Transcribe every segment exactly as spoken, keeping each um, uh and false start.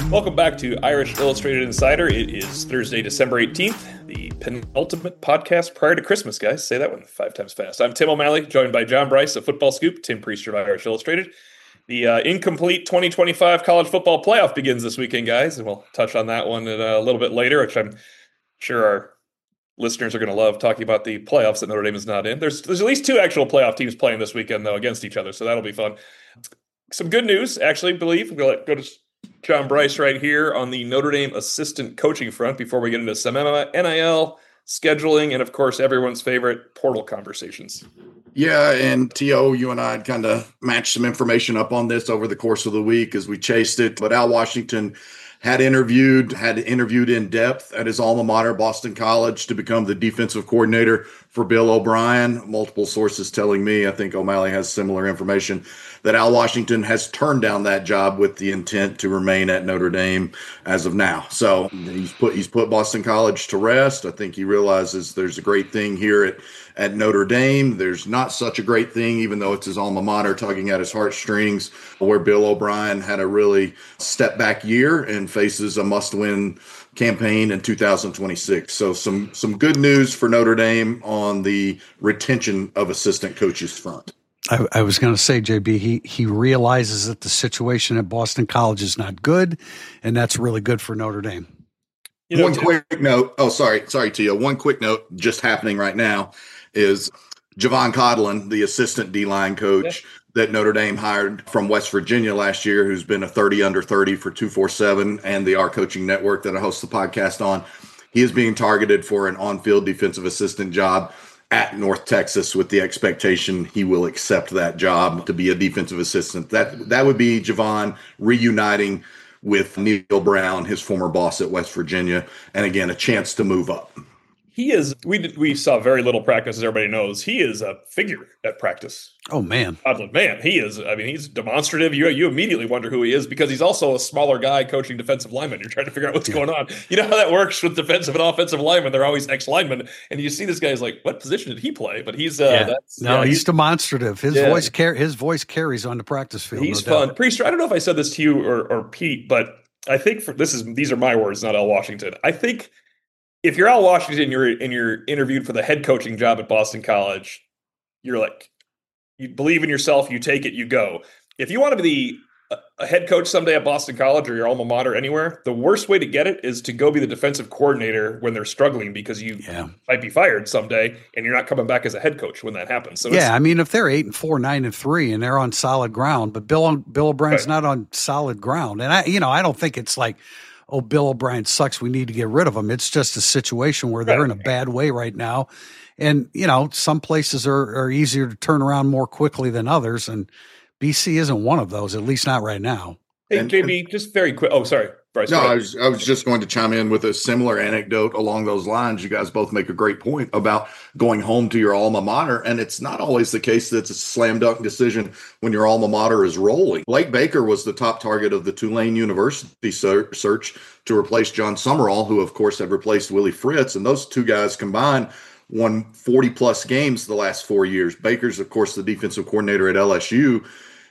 Welcome back to Irish Illustrated Insider. It is Thursday, December eighteenth, the penultimate podcast prior to Christmas, guys. Say that one five times fast. I'm Tim O'Malley, joined by John Bryce of Football Scoop, Tim Priester of Irish Illustrated. The uh, incomplete twenty twenty-five college football playoff begins this weekend, guys, and we'll touch on that one a little bit later, which I'm sure our listeners are going to love, talking about the playoffs that Notre Dame is not in. There's, there's at least two actual playoff teams playing this weekend, though, against each other, so that'll be fun. Some good news, actually, I believe. We'll go to John Bryce right here on the Notre Dame assistant coaching front before we get into some N I L, scheduling, and, of course, everyone's favorite portal conversations. Yeah, and T O, you and I had kind of matched some information up on this over the course of the week as we chased it. But Al Washington had interviewed, had interviewed in depth at his alma mater, Boston College, to become the defensive coordinator for Bill O'Brien. Multiple sources telling me, I think O'Malley has similar information, that Al Washington has turned down that job with the intent to remain at Notre Dame as of now. So he's put he's put Boston College to rest. I think he realizes there's a great thing here at, at Notre Dame. There's not such a great thing, even though it's his alma mater tugging at his heartstrings, where Bill O'Brien had a really step back year and faces a must-win campaign in two thousand twenty-six. So some some good news for Notre Dame on the retention of assistant coaches front. I, I was going to say, J B, he he realizes that the situation at Boston College is not good, and that's really good for Notre Dame. You know, One quick note. Oh, sorry. Sorry, Tia. One quick note just happening right now is Javon Codlin, the assistant D-line coach yeah. that Notre Dame hired from West Virginia last year, who's been a thirty under thirty for two forty-seven and the Our Coaching Network that I host the podcast on. He is being targeted for an on-field defensive assistant job at North Texas, with the expectation he will accept that job to be a defensive assistant. That that would be Javon reuniting with Neil Brown, his former boss at West Virginia, and again, a chance to move up. He is, we we saw very little practice, as everybody knows. He is a figure at practice. Oh, man. Man, he is, I mean, he's demonstrative. You you immediately wonder who he is because he's also a smaller guy coaching defensive linemen. You're trying to figure out what's yeah. going on. You know how that works with defensive and offensive linemen. They're always ex-linemen. And you see this guy's like, what position did he play? But he's, uh, yeah. that's, no, yeah, he's, he's demonstrative. His yeah. voice car- his voice carries on the practice field. He's no fun. Doubt. Priester, I don't know if I said this to you or, or Pete, but I think for this is, these are my words, not Al Washington. I think, if you're Al Washington you're, and you're interviewed for the head coaching job at Boston College, you're like, you believe in yourself, you take it, you go. If you want to be the, a head coach someday at Boston College or your alma mater anywhere, the worst way to get it is to go be the defensive coordinator when they're struggling because you yeah. might be fired someday and you're not coming back as a head coach when that happens. So yeah, I mean, if they're eight and four, nine and three, and they're on solid ground, but Bill Bill O'Brien's right. not on solid ground, and I, you know, I don't think it's like, oh, Bill O'Brien sucks, we need to get rid of him. It's just a situation where they're in a bad way right now. And, you know, some places are, are easier to turn around more quickly than others. And B C isn't one of those, at least not right now. Hey, J B, just very quick. Oh, sorry. Bryce, no, I was, I was just going to chime in with a similar anecdote along those lines. You guys both make a great point about going home to your alma mater. And it's not always the case that it's a slam dunk decision when your alma mater is rolling. Blake Baker was the top target of the Tulane University search to replace John Summerall, who, of course, had replaced Willie Fritz. And those two guys combined won forty plus games the last four years. Baker's, of course, the defensive coordinator at L S U.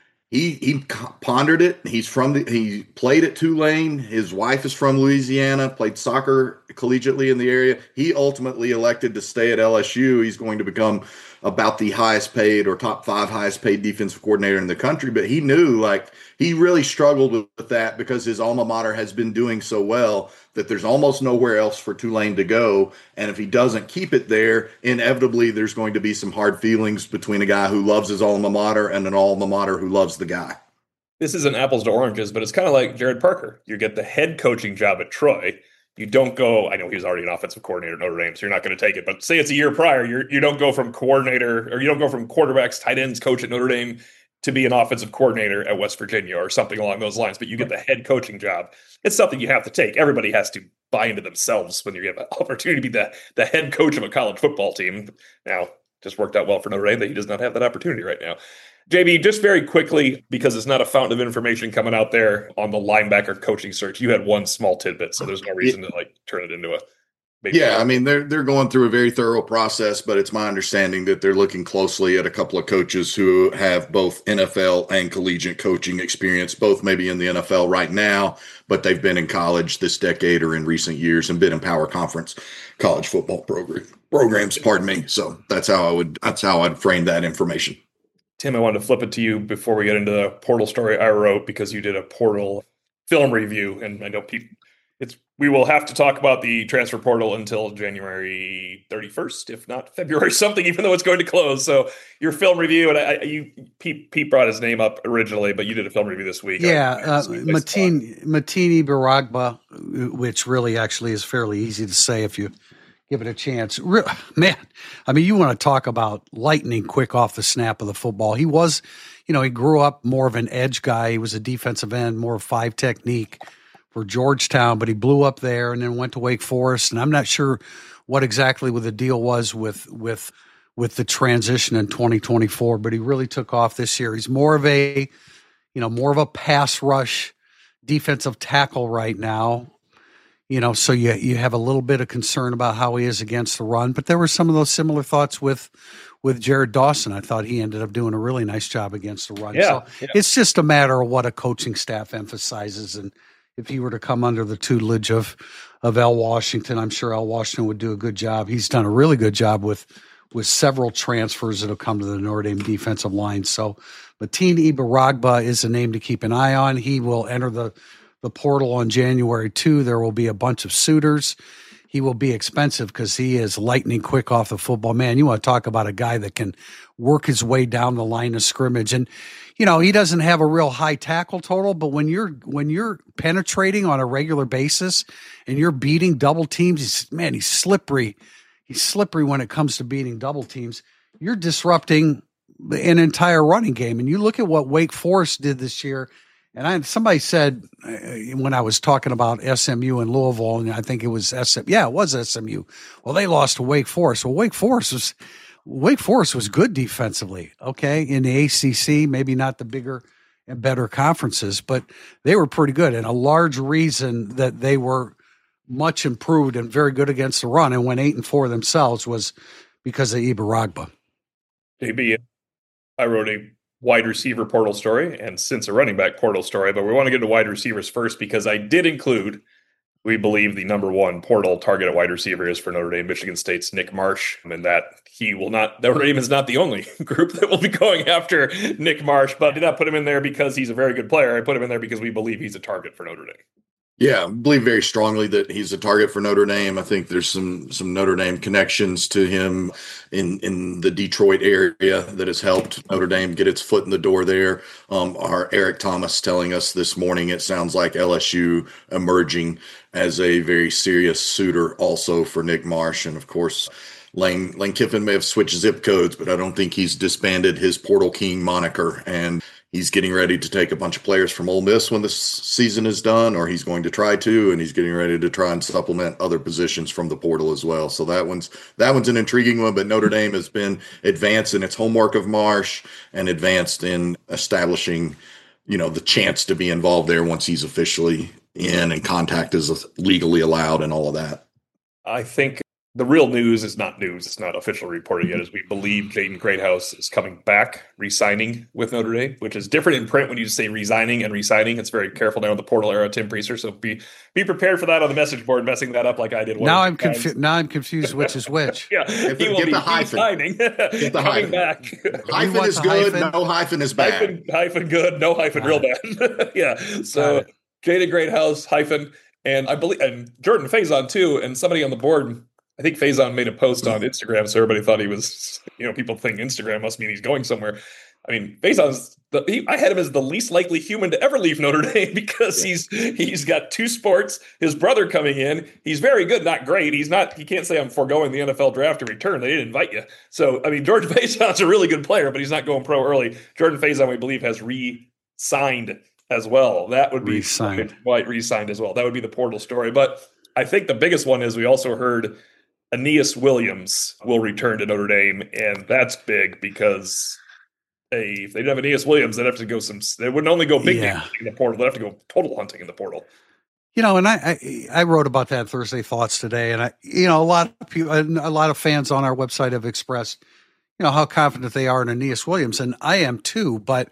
He he pondered it. He's from the, he played at Tulane. His wife is from Louisiana, played soccer collegiately in the area. He ultimately elected to stay at L S U. He's going to become about the highest paid or top five highest paid defensive coordinator in the country. But he knew, like, he really struggled with that because his alma mater has been doing so well that there's almost nowhere else for Tulane to go. And if he doesn't keep it there, inevitably there's going to be some hard feelings between a guy who loves his alma mater and an alma mater who loves the guy. This isn't apples to oranges, but it's kind of like Jared Parker. You get the head coaching job at Troy. You don't go, I know he was already an offensive coordinator at Notre Dame, so you're not going to take it. But say it's a year prior, you're, you don't go from coordinator, or you don't go from quarterbacks, tight ends coach at Notre Dame to be an offensive coordinator at West Virginia or something along those lines. But you get the head coaching job. It's something you have to take. Everybody has to buy into themselves when you get the opportunity to be the, the head coach of a college football team. Now, just worked out well for Notre Dame that he does not have that opportunity right now. J B, just very quickly, because it's not a fountain of information coming out there on the linebacker coaching search, you had one small tidbit, so there's no reason to like turn it into a Yeah, I mean they're they're going through a very thorough process, but it's my understanding that they're looking closely at a couple of coaches who have both N F L and collegiate coaching experience, both maybe in the N F L right now, but they've been in college this decade or in recent years and been in power conference college football program programs, pardon me. So that's how I would that's how I'd frame that information. Tim, I wanted to flip it to you before we get into the portal story I wrote, because you did a portal film review, and I know people It's we will have to talk about the transfer portal until January thirty-first, if not February something, even though it's going to close. So your film review, and I, you Pete, Pete brought his name up originally, but you did a film review this week. Yeah, uh, Mateen Mateen Ibaragba, which really actually is fairly easy to say if you give it a chance. Re- man, I mean, you want to talk about lightning quick off the snap of the football. He was, you know, he grew up more of an edge guy. He was a defensive end, more five technique for Georgetown, but he blew up there and then went to Wake Forest. And I'm not sure what exactly what the deal was with with with the transition in twenty twenty-four, but he really took off this year. He's more of a, you know, more of a pass rush defensive tackle right now. You know, so you you have a little bit of concern about how he is against the run, but there were some of those similar thoughts with with Jared Dawson. I thought he ended up doing a really nice job against the run. Yeah, so yeah. It's just a matter of what a coaching staff emphasizes, and if he were to come under the tutelage of of Al Washington, I'm sure Al Washington would do a good job. He's done a really good job with with several transfers that have come to the Notre Dame defensive line. So Mateen Ibaragba is a name to keep an eye on. He will enter the, the portal on January second. There will be a bunch of suitors. He will be expensive because he is lightning quick off the football. Man, you want to talk about a guy that can work his way down the line of scrimmage. And, you know, he doesn't have a real high tackle total, but when you're when you're penetrating on a regular basis and you're beating double teams, he's, man, he's slippery. He's slippery when it comes to beating double teams. You're disrupting an entire running game. And you look at what Wake Forest did this year. And I, somebody said uh, when I was talking about S M U and Louisville, and I think it was S M U. Yeah, it was S M U. Well, they lost to Wake Forest. Well, Wake Forest was Wake Forest was good defensively. Okay, in the A C C, maybe not the bigger and better conferences, but they were pretty good. And a large reason that they were much improved and very good against the run and went eight and four themselves was because of Ibaragba. Maybe I wrote a wide receiver portal story and since a running back portal story, but we want to get to wide receivers first because I did include, we believe the number one portal target at wide receiver is for Notre Dame, Michigan State's Nick Marsh, and that he will not, Notre Dame is not the only group that will be going after Nick Marsh, but I did not put him in there because he's a very good player. I put him in there because we believe he's a target for Notre Dame. Yeah, I believe very strongly that he's a target for Notre Dame. I think there's some some Notre Dame connections to him in in the Detroit area that has helped Notre Dame get its foot in the door there. Um, our Eric Thomas telling us this morning it sounds like L S U emerging as a very serious suitor also for Nick Marsh. And, of course, Lane, Lane Kiffin may have switched zip codes, but I don't think he's disbanded his Portal King moniker. And he's getting ready to take a bunch of players from Ole Miss when this season is done, or he's going to try to, and he's getting ready to try and supplement other positions from the portal as well. So that one's that one's an intriguing one, but Notre Dame has been advanced in its homework of Marsh and advanced in establishing, you know, the chance to be involved there once he's officially in and contact is legally allowed and all of that. I think the real news is not news. It's not officially reported yet, as we believe Jaden Greathouse is coming back, re-signing with Notre Dame, which is different in print when you just say resigning and re-signing. It's very careful now in the portal era, Tim Priester. So be be prepared for that on the message board, messing that up like I did. Now I'm confused. Now I'm confused which is which. yeah, Get he the, will get be the hyphen. re-signing, Get the coming hyphen. back. Hyphen is good. hyphen? No hyphen is bad. Hyphen, hyphen good, no hyphen Got real bad. yeah. So it. Jaden Greathouse, hyphen, and I believe, and Jordan Faison too, and somebody on the board. I think Faison made a post on Instagram, so everybody thought he was, you know, people think Instagram must mean he's going somewhere. I mean, Faison's, the, he, I had him as the least likely human to ever leave Notre Dame because yeah. he's he's got two sports, his brother coming in. He's very good, not great. He's not, he can't say I'm foregoing the N F L draft to return. They didn't invite you. So, I mean, George Faison's a really good player, but he's not going pro early. Jordan Faison, we believe, has re-signed as well. That would be re-signed. White re-signed as well. That would be the portal story. But I think the biggest one is we also heard Aeneas Williams will return to Notre Dame, and that's big because hey, if they didn't have Aeneas Williams, they'd have to go some. They wouldn't only go big yeah. in the portal; they'd have to go total hunting in the portal. You know, and I, I I wrote about that in Thursday Thoughts today, and I, you know, a lot of people, a lot of fans on our website have expressed, you know, how confident they are in Aeneas Williams, and I am too. But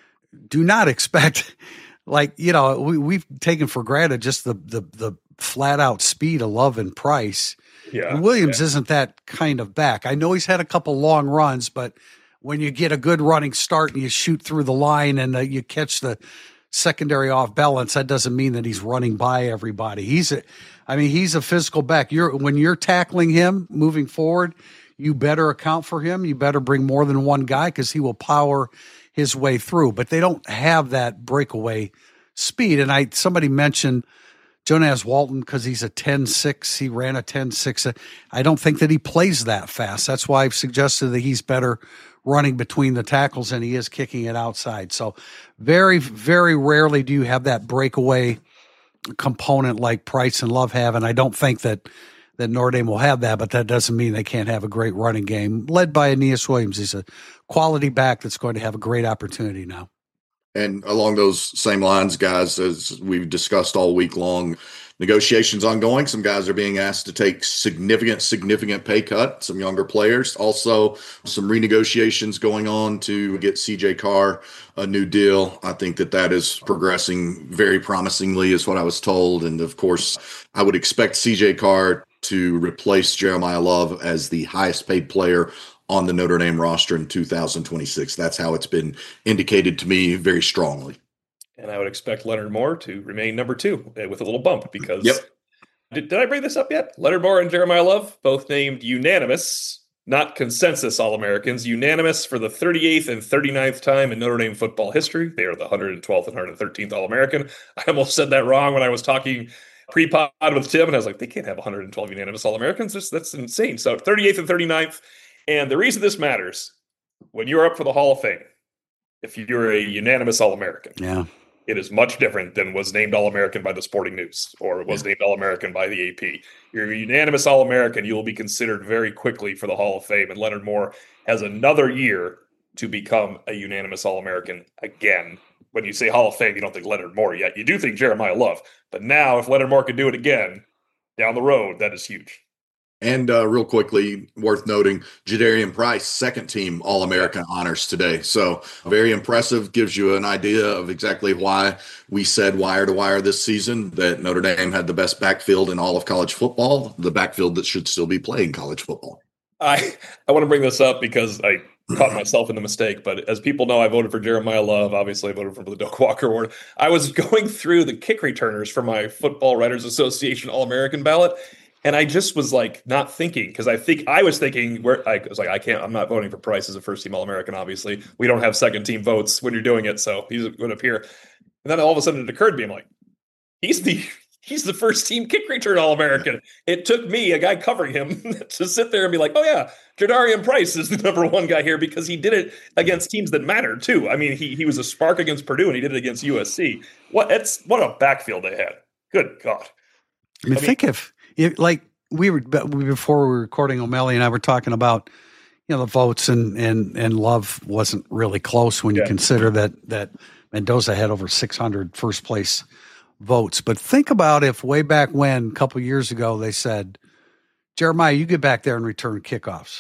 do not expect, like, you know, we, we've taken for granted just the the the flat out speed of Love and Price. Yeah, and Williams yeah. isn't that kind of back. I know he's had a couple long runs, but when you get a good running start and you shoot through the line and uh, you catch the secondary off balance, that doesn't mean that he's running by everybody. He's a, I mean, he's a physical back. You're when you're tackling him moving forward, you better account for him. You better bring more than one guy because he will power his way through. But they don't have that breakaway speed. And I somebody mentioned Jonas Walton because he's a ten six. He ran a ten six. I don't think that he plays that fast. That's why I've suggested that he's better running between the tackles than he is kicking it outside. So very, very rarely do you have that breakaway component like Price and Love have. And I don't think that, that Notre Dame will have that, but that doesn't mean they can't have a great running game led by Aeneas Williams. He's a quality back that's going to have a great opportunity now. And along those same lines, guys, as we've discussed all week long, negotiations ongoing. Some guys are being asked to take significant, significant pay cut, some younger players. Also, some renegotiations going on to get C J Carr a new deal. I think that that is progressing very promisingly is what I was told. And of course, I would expect C J Carr to replace Jeremiah Love as the highest paid player on the Notre Dame roster in two thousand twenty-six. That's how it's been indicated to me very strongly. And I would expect Leonard Moore to remain number two with a little bump because yep. did, did I bring this up yet? Leonard Moore and Jeremiah Love, both named unanimous, not consensus All-Americans, unanimous for the thirty-eighth and thirty-ninth time in Notre Dame football history. They are the one hundred twelfth and one hundred thirteenth All-American. I almost said that wrong when I was talking pre-pod with Tim, and I was like, they can't have one hundred twelve unanimous All-Americans. That's, that's insane. So thirty-eighth and thirty-ninth. And the reason this matters, when you're up for the Hall of Fame, if you're a unanimous All-American, yeah, it is much different than was named All-American by the Sporting News or was yeah. named All-American by the A P. You're a unanimous All-American, you will be considered very quickly for the Hall of Fame. And Leonard Moore has another year to become a unanimous All-American again. When you say Hall of Fame, you don't think Leonard Moore yet. You do think Jeremiah Love. But now, if Leonard Moore can do it again down the road, that is huge. And uh, real quickly, worth noting, Jadarian Price, second team All-American honors today. So very impressive, gives you an idea of exactly why we said wire to wire this season that Notre Dame had the best backfield in all of college football, the backfield that should still be playing college football. I, I want to bring this up because I caught myself in the mistake, but as people know, I voted for Jeremiah Love. Obviously, I voted for the Doak Walker Award. I was going through the kick returners for my Football Writers Association All-American ballot, and I just was like not thinking because I think I was thinking where I was like, I can't, I'm not voting for Price as a first team All-American. Obviously, we don't have second team votes when you're doing it, so he's going to appear. And then all of a sudden it occurred to me, I'm like, he's the he's the first team kick return All-American. It took me, a guy covering him, to sit there and be like, oh yeah, Jadarian Price is the number one guy here because he did it against teams that mattered too. I mean, he he was a spark against Purdue and he did it against U S C. What it's what a backfield they had. Good God. I mean, I mean think if. It, like we were before we were recording, O'Malley and I were talking about, you know, the votes and and and Love wasn't really close when you yeah. consider that that Mendoza had over six hundred first place votes. But think about if way back when, a couple of years ago, they said, Jeremiah, you get back there and return kickoffs.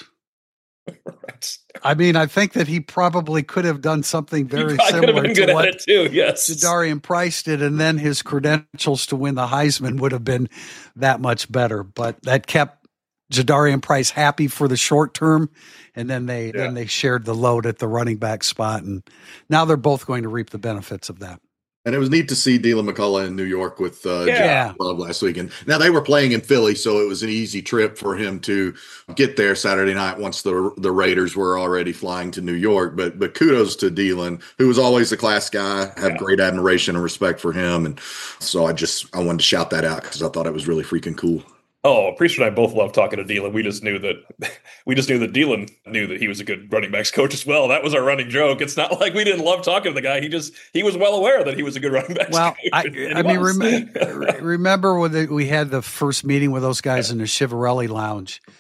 Right. I mean, I think that he probably could have done something very similar to what it too, yes. Jadarian Price did, and then his credentials to win the Heisman would have been that much better. But that kept Jadarian Price happy for the short term, and then they yeah. then they shared the load at the running back spot, and now they're both going to reap the benefits of that. And it was neat to see Dylan McCullough in New York with uh, yeah. Love last weekend. Now, they were playing in Philly, so it was an easy trip for him to get there Saturday night once the the Raiders were already flying to New York. But but kudos to Dylan, who was always a class guy. I have yeah. great admiration and respect for him. And so I just I wanted to shout that out because I thought it was really freaking cool. Oh, Priest and I both love talking to Dylan. We just knew that we just knew that Dylan knew that he was a good running backs coach as well. That was our running joke. It's not like we didn't love talking to the guy. He just he was well aware that he was a good running backs well, coach. I, I mean, rem- remember when the, we had the first meeting with those guys yeah. in the Chiavarelli Lounge,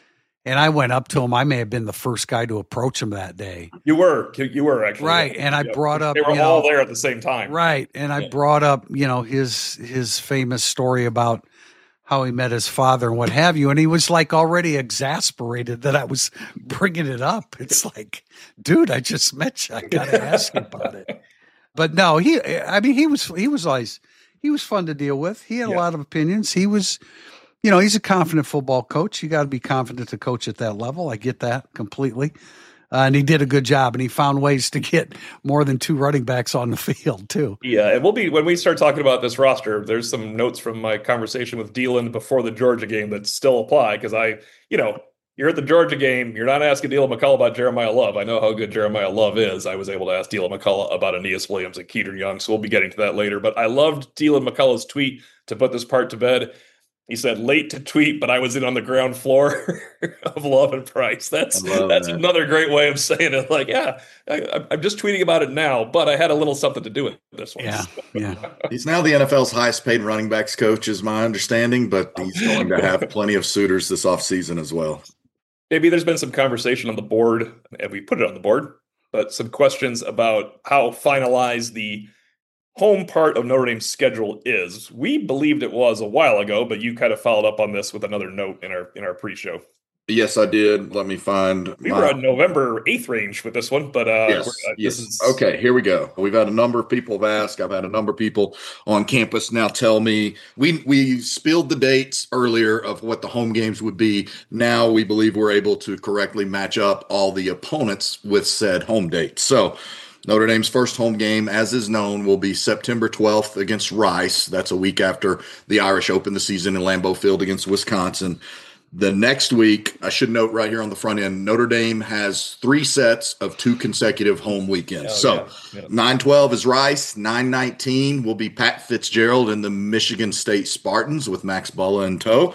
And I went up to him. I may have been the first guy to approach him that day. You were, you were actually right. Yeah. And I yeah. brought up, they were you all know, there at the same time. Right. And I yeah. brought up, you know, his, his famous story about how he met his father and what have you. And he was like already exasperated that I was bringing it up. It's like, dude, I just met you. I got to ask you about it. But no, he, I mean, he was, he was always, he was fun to deal with. He had yeah. a lot of opinions. He was, you know, he's a confident football coach. You got to be confident to coach at that level. I get that completely. Uh, and he did a good job, and he found ways to get more than two running backs on the field too. Yeah, and we'll be when we start talking about this roster. There's some notes from my conversation with Dylan before the Georgia game that still apply because I, you know, you're at the Georgia game. You're not asking Dylan McCullough about Jeremiah Love. I know how good Jeremiah Love is. I was able to ask Dylan McCullough about Aeneas Williams and Keaton Young, so we'll be getting to that later. But I loved Dylan McCullough's tweet to put this part to bed. He said, late to tweet, but I was in on the ground floor of Love and Price. That's that's that. Another great way of saying it. Like, yeah, I, I'm just tweeting about it now, but I had a little something to do with this one. Yeah, yeah. He's now the N F L's highest paid running backs coach, is my understanding, but he's going to have plenty of suitors this offseason as well. Maybe there's been some conversation on the board, and we put it on the board, but some questions about how finalized the home part of Notre Dame's schedule is. We believed it was a while ago, but you kind of followed up on this with another note in our in our pre-show. Yes, I did. Let me find. We my... were on November eighth range with this one, but uh, yes, uh, yes. This is... Okay, here we go. We've had a number of people have asked. I've had a number of people on campus now tell me we we spilled the dates earlier of what the home games would be. Now we believe we're able to correctly match up all the opponents with said home dates. So Notre Dame's first home game, as is known, will be September twelfth against Rice. That's a week after the Irish open the season in Lambeau Field against Wisconsin. The next week, I should note right here on the front end, Notre Dame has three sets of two consecutive home weekends. Oh, so yeah, yeah. nine twelve is Rice. nine nineteen will be Pat Fitzgerald and the Michigan State Spartans with Max Bulla in tow.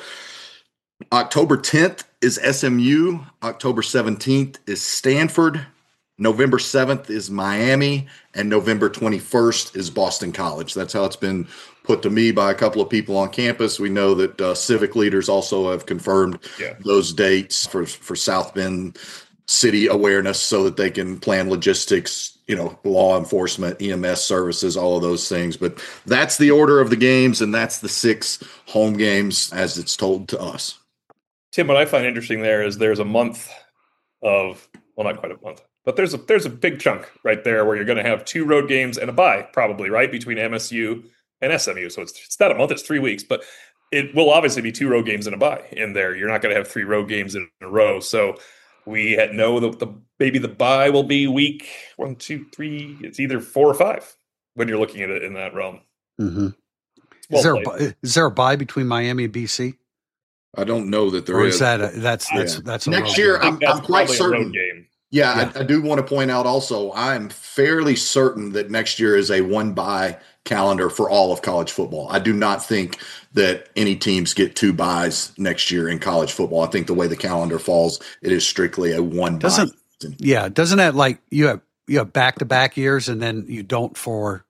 October tenth is S M U. October seventeenth is Stanford. November seventh is Miami, and November twenty-first is Boston College. That's how it's been put to me by a couple of people on campus. We know that uh, civic leaders also have confirmed yeah. those dates for, for South Bend city awareness so that they can plan logistics, you know, law enforcement, E M S services, all of those things. But that's the order of the games, and that's the six home games as it's told to us. Tim, what I find interesting there is there's a month of, well, not quite a month, but there's a there's a big chunk right there where you're going to have two road games and a bye, probably, right, between M S U and S M U. So it's it's not a month, it's three weeks, but it will obviously be two road games and a bye in there. You're not going to have three road games in a row. So we had know that the maybe the bye will be week one, two, three. It's either four or five when you're looking at it in that realm. Mm-hmm. Well is there a, is there a bye between Miami and B C? I don't know that there or is. is that a, that's that's yeah. that's a next year? I'm, I'm quite certain. Game. Yeah, Yeah. I, I do want to point out also, I'm fairly certain that next year is a one bye calendar for all of college football. I do not think that any teams get two byes next year in college football. I think the way the calendar falls, it is strictly a one bye. Doesn't yeah? Doesn't that like you have you have back to back years and then you don't for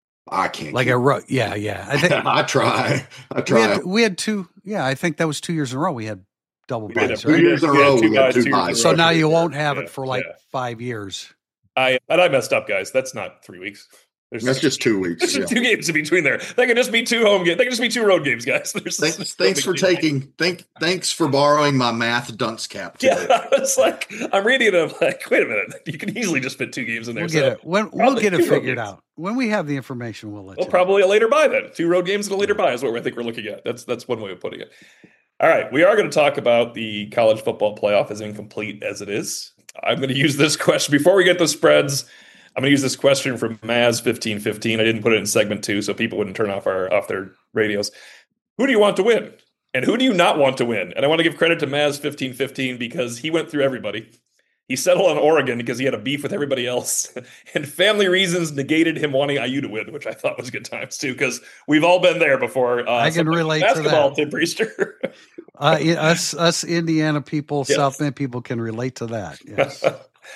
I can't like keep, a ro- yeah yeah. I think I try I try. We had, we had two yeah. I think that was two years in a row. We had double We had byes, two right? years in a Yeah, row. two We got byes, two two years in a byes. So row. now you won't have Yeah, it for like yeah. five years. I and I messed up, guys. That's not three weeks. There's That's just two weeks. There's Yeah. just two games in between there. They can just be two home games. They can just be two road games, guys. There's Thanks, no thanks big for deal. taking thank thanks for borrowing my math dunce cap today. Yeah, it's like I'm reading it. I'm like, wait a minute. You can easily just fit two games in there. We'll so get it. When, we'll probably get it two road figured games. out when we have the information. We'll let Well, you. probably a later buy then. Two road games and a later buy is what I think we're looking at. That's that's one way of putting it. All right, we are going to talk about the college football playoff, as incomplete as it is. I'm going to use this question before we get the spreads. I'm going to use this question from Maz fifteen fifteen. I didn't put it in segment two, so people wouldn't turn off our off their radios. Who do you want to win, and who do you not want to win? And I want to give credit to Maz fifteen fifteen because he went through everybody. He settled on Oregon because he had a beef with everybody else, and family reasons negated him wanting I U to win, which I thought was good times too, because we've all been there before. Uh, I can relate to basketball, that. Tim Priester. uh, yeah, us us Indiana people, Yes. South Bend people can relate to that. Yes.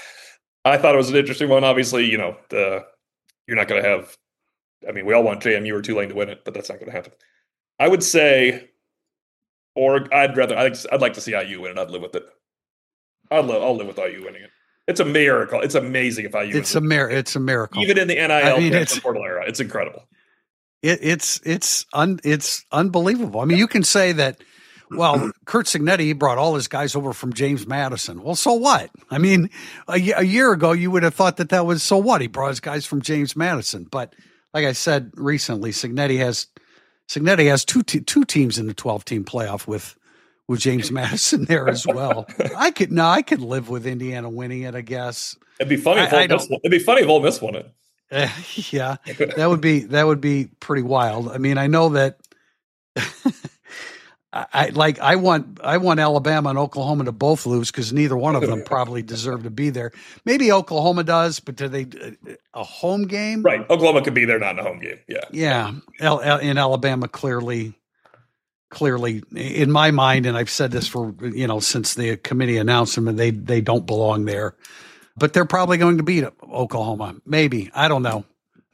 I thought it was an interesting one. Obviously, you know, the you're not going to have. I mean, we all want J M U or Tulane to win it, but that's not going to happen. I would say, or I'd rather. I'd, I'd like to see I U win it. I'd live with it. I'll live. I'll live with I U winning it. It's a miracle. It's amazing if I U. It's a mir- It's a miracle. Even in the N I L I mean, it's, portal era, it's incredible. It, it's it's un, it's unbelievable. I mean, you can say that. Well, Curt Cignetti brought all his guys over from James Madison. Well, so what? I mean, a, a year ago, you would have thought that that was so what? He brought his guys from James Madison. But like I said recently, Cignetti has Cignetti has two te- two teams in the twelve team playoff with with James Madison there as well. I could no, I could live with Indiana winning it. I guess it'd be funny. If I, Ole Miss, it'd be funny if Ole Miss won it. Uh, yeah, that would be that would be pretty wild. I mean, I know that. I like I want I want Alabama and Oklahoma to both lose because neither one of them probably deserve to be there. Maybe Oklahoma does, but do they a home game? Right, Oklahoma could be there, not in a home game. Yeah, yeah. L- L- in Alabama, clearly, clearly, in my mind, and I've said this for you know since the committee announced them, and they they don't belong there. But they're probably going to beat Oklahoma. Maybe I don't know.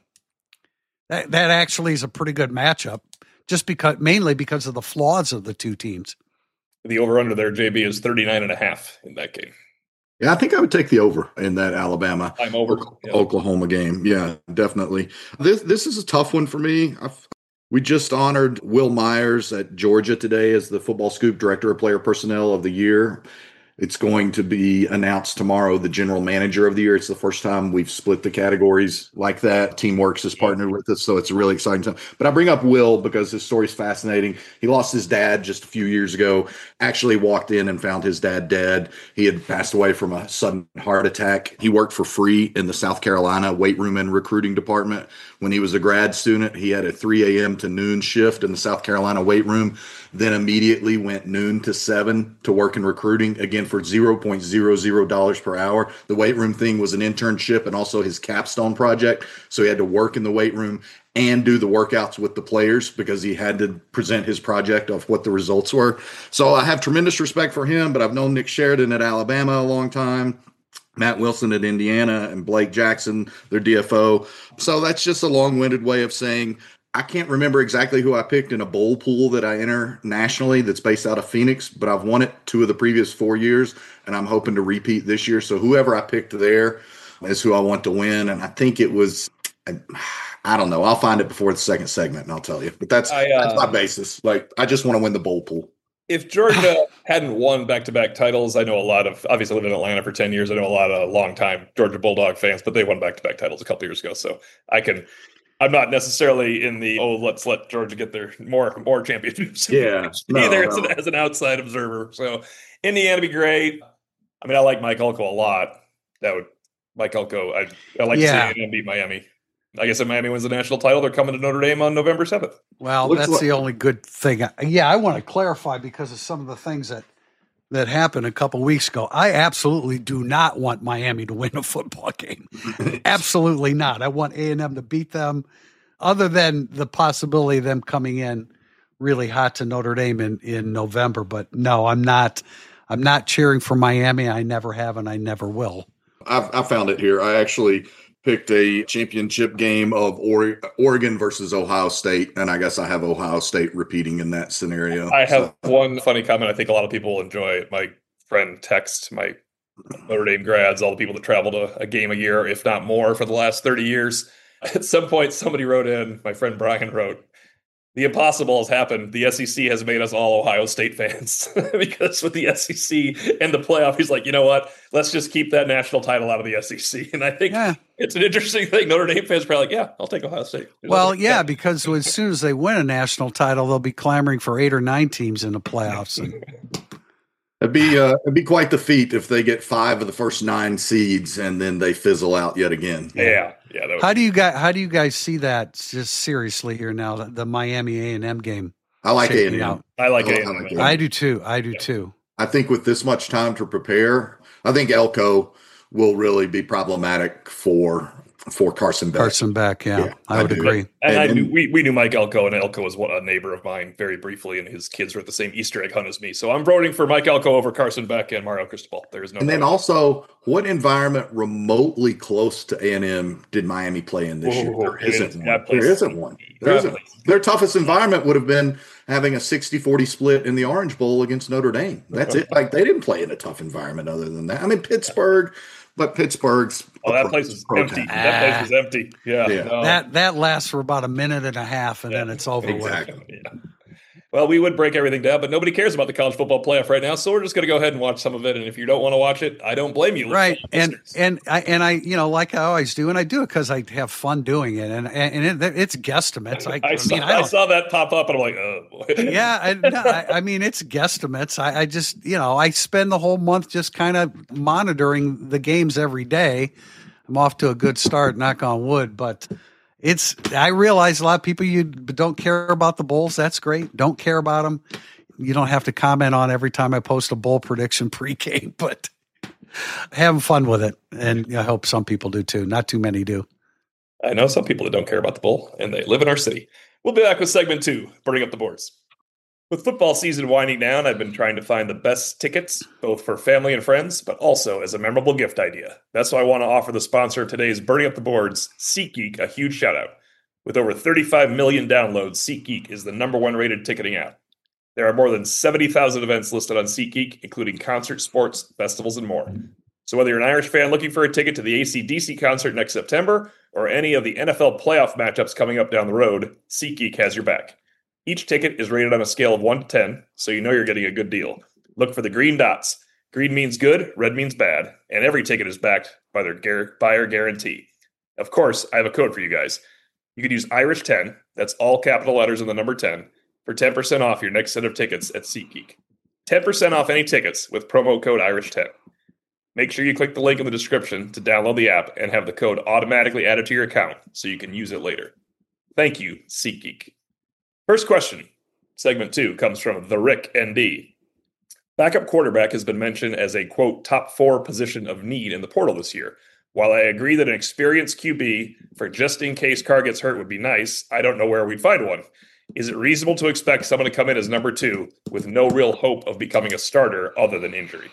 That that actually is a pretty good matchup. Just because, mainly because of the flaws of the two teams. The over-under there, J B, is thirty-nine and a half in that game. Yeah, I think I would take the over in that Alabama I'm over. Yeah. Oklahoma game. Yeah, definitely. This this is a tough one for me. I've, we just honored Will Myers at Georgia today as the Football Scoop Director of Player Personnel of the Year. It's going to be announced tomorrow, the General Manager of the Year. It's the first time we've split the categories like that. Teamworks has partnered with us, so it's a really exciting time. But I bring up Will because his story is fascinating. He lost his dad just a few years ago, actually walked in and found his dad dead. He had passed away from a sudden heart attack. He worked for free in the South Carolina weight room and recruiting department. When he was a grad student, he had a three a.m. to noon shift in the South Carolina weight room, then immediately went noon to seven to work in recruiting, again, for zero point zero zero dollars per hour. The weight room thing was an internship and also his capstone project. So he had to work in the weight room and do the workouts with the players because he had to present his project of what the results were. So I have tremendous respect for him, but I've known Nick Sheridan at Alabama a long time, Matt Wilson at Indiana, and Blake Jackson, their D F O. So that's just a long-winded way of saying I can't remember exactly who I picked in a bowl pool that I enter nationally that's based out of Phoenix, but I've won it two of the previous four years, and I'm hoping to repeat this year. So whoever I picked there is who I want to win, and I think it was I, I don't know. I'll find it before the second segment, and I'll tell you. But that's, I, uh, that's my basis. Like, I just want to win the bowl pool. If Georgia hadn't won back-to-back titles, I know a lot of, obviously lived in Atlanta for ten years, I know a lot of long-time Georgia Bulldog fans, but they won back-to-back titles a couple years ago. So I can, I'm not necessarily in the, oh, let's let Georgia get their more more championships. Yeah. No, either no. As, an, as an outside observer. So Indiana would be great. I mean, I like Mike Elko a lot. That would, Mike Elko, I, I like Yeah. to see him beat Miami. I guess if Miami wins the national title, they're coming to Notre Dame on November seventh. Well, Looks that's like- the only good thing. Yeah, I want to clarify because of some of the things that that happened a couple weeks ago. I absolutely do not want Miami to win a football game. Absolutely not. I want A and M to beat them, other than the possibility of them coming in really hot to Notre Dame in, in November. But no, I'm not. I'm not cheering for Miami. I never have, and I never will. I've, I found it here. I actually picked a championship game of or- Oregon versus Ohio State, and I guess I have Ohio State repeating in that scenario. I have So, one funny comment I think a lot of people will enjoy. My friend text my Notre Dame grads, all the people that traveled a, a game a year, if not more, for the last thirty years. At some point, somebody wrote in, my friend Brian wrote, the impossible has happened. The S E C has made us all Ohio State fans because with the S E C and the playoff, he's like, you know what? Let's just keep that national title out of the S E C. And I think Yeah. it's an interesting thing. Notre Dame fans are probably like, yeah, I'll take Ohio State. Well, yeah, because as soon as they win a national title, they'll be clamoring for eight or nine teams in the playoffs. And it'd be uh, it'd be quite the feat if they get five of the first nine seeds and then they fizzle out yet again. Yeah, yeah. That would, how do you guys how do you guys see that just seriously here now? The, the Miami A and M game. I like A shaking and M. out. I like I it. like it. I do too. I do too. I think with this much time to prepare, I think Elko will really be problematic for for Carson Beck. Carson Beck, yeah, yeah I, I would do. agree. And, and I knew we, we knew Mike Elko, and Elko was a neighbor of mine very briefly, and his kids were at the same Easter egg hunt as me. So I'm voting for Mike Elko over Carson Beck and Mario Cristobal. There is no. And then doubt. also, what environment remotely close to A and M did Miami play in this Whoa, year? whoa, There isn't is, one. There isn't one. There isn't. Their toughest environment would have been having a sixty forty split in the Orange Bowl against Notre Dame. That's it. Like, they didn't play in a tough environment other than that. I mean, Pittsburgh. But Pittsburgh's oh, that place is empty. Ah. That place was empty. Yeah, yeah. No. that that lasts for about a minute and a half, and yeah, then it's over. Exactly. With. Yeah. Well, we would break everything down, but nobody cares about the college football playoff right now, so we're just going to go ahead and watch some of it. And if you don't want to watch it, I don't blame you. Right, and and I and I, you know, like I always do, and I do it because I have fun doing it, and and it, it's guesstimates. I, I, I saw, mean, I, I saw that pop up, and I'm like, oh boy. Yeah, I, no, I, I mean, it's guesstimates. I, I just, you know, I spend the whole month just kind of monitoring the games every day. I'm off to a good start, knock on wood, but. It's. I realize a lot of people you don't care about the Bulls. That's great. Don't care about them. You don't have to comment on every time I post a bowl prediction pregame, but having fun with it, and I hope some people do too. Not too many do. I know some people that don't care about the bowl, and they live in our city. We'll be back with segment two, burning up the boards. With football season winding down, I've been trying to find the best tickets, both for family and friends, but also as a memorable gift idea. That's why I want to offer the sponsor of today's Burning Up the Boards, SeatGeek, a huge shout out. With over thirty-five million downloads, SeatGeek is the number one rated ticketing app. There are more than seventy thousand events listed on SeatGeek, including concerts, sports, festivals, and more. So whether you're an Irish fan looking for a ticket to the A C D C concert next September, or any of the N F L playoff matchups coming up down the road, SeatGeek has your back. Each ticket is rated on a scale of one to ten, so you know you're getting a good deal. Look for the green dots. Green means good, red means bad, and every ticket is backed by their gar- buyer guarantee. Of course, I have a code for you guys. You could use Irish ten, that's all capital letters in the number ten, for ten percent off your next set of tickets at SeatGeek. ten percent off any tickets with promo code Irish ten. Make sure you click the link in the description to download the app and have the code automatically added to your account so you can use it later. Thank you, SeatGeek. First question, segment two, comes from The Rick N D. Backup quarterback has been mentioned as a, quote, top four position of need in the portal this year. While I agree that an experienced Q B for just in case Carr gets hurt would be nice, I don't know where we'd find one. Is it reasonable to expect someone to come in as number two with no real hope of becoming a starter other than injury?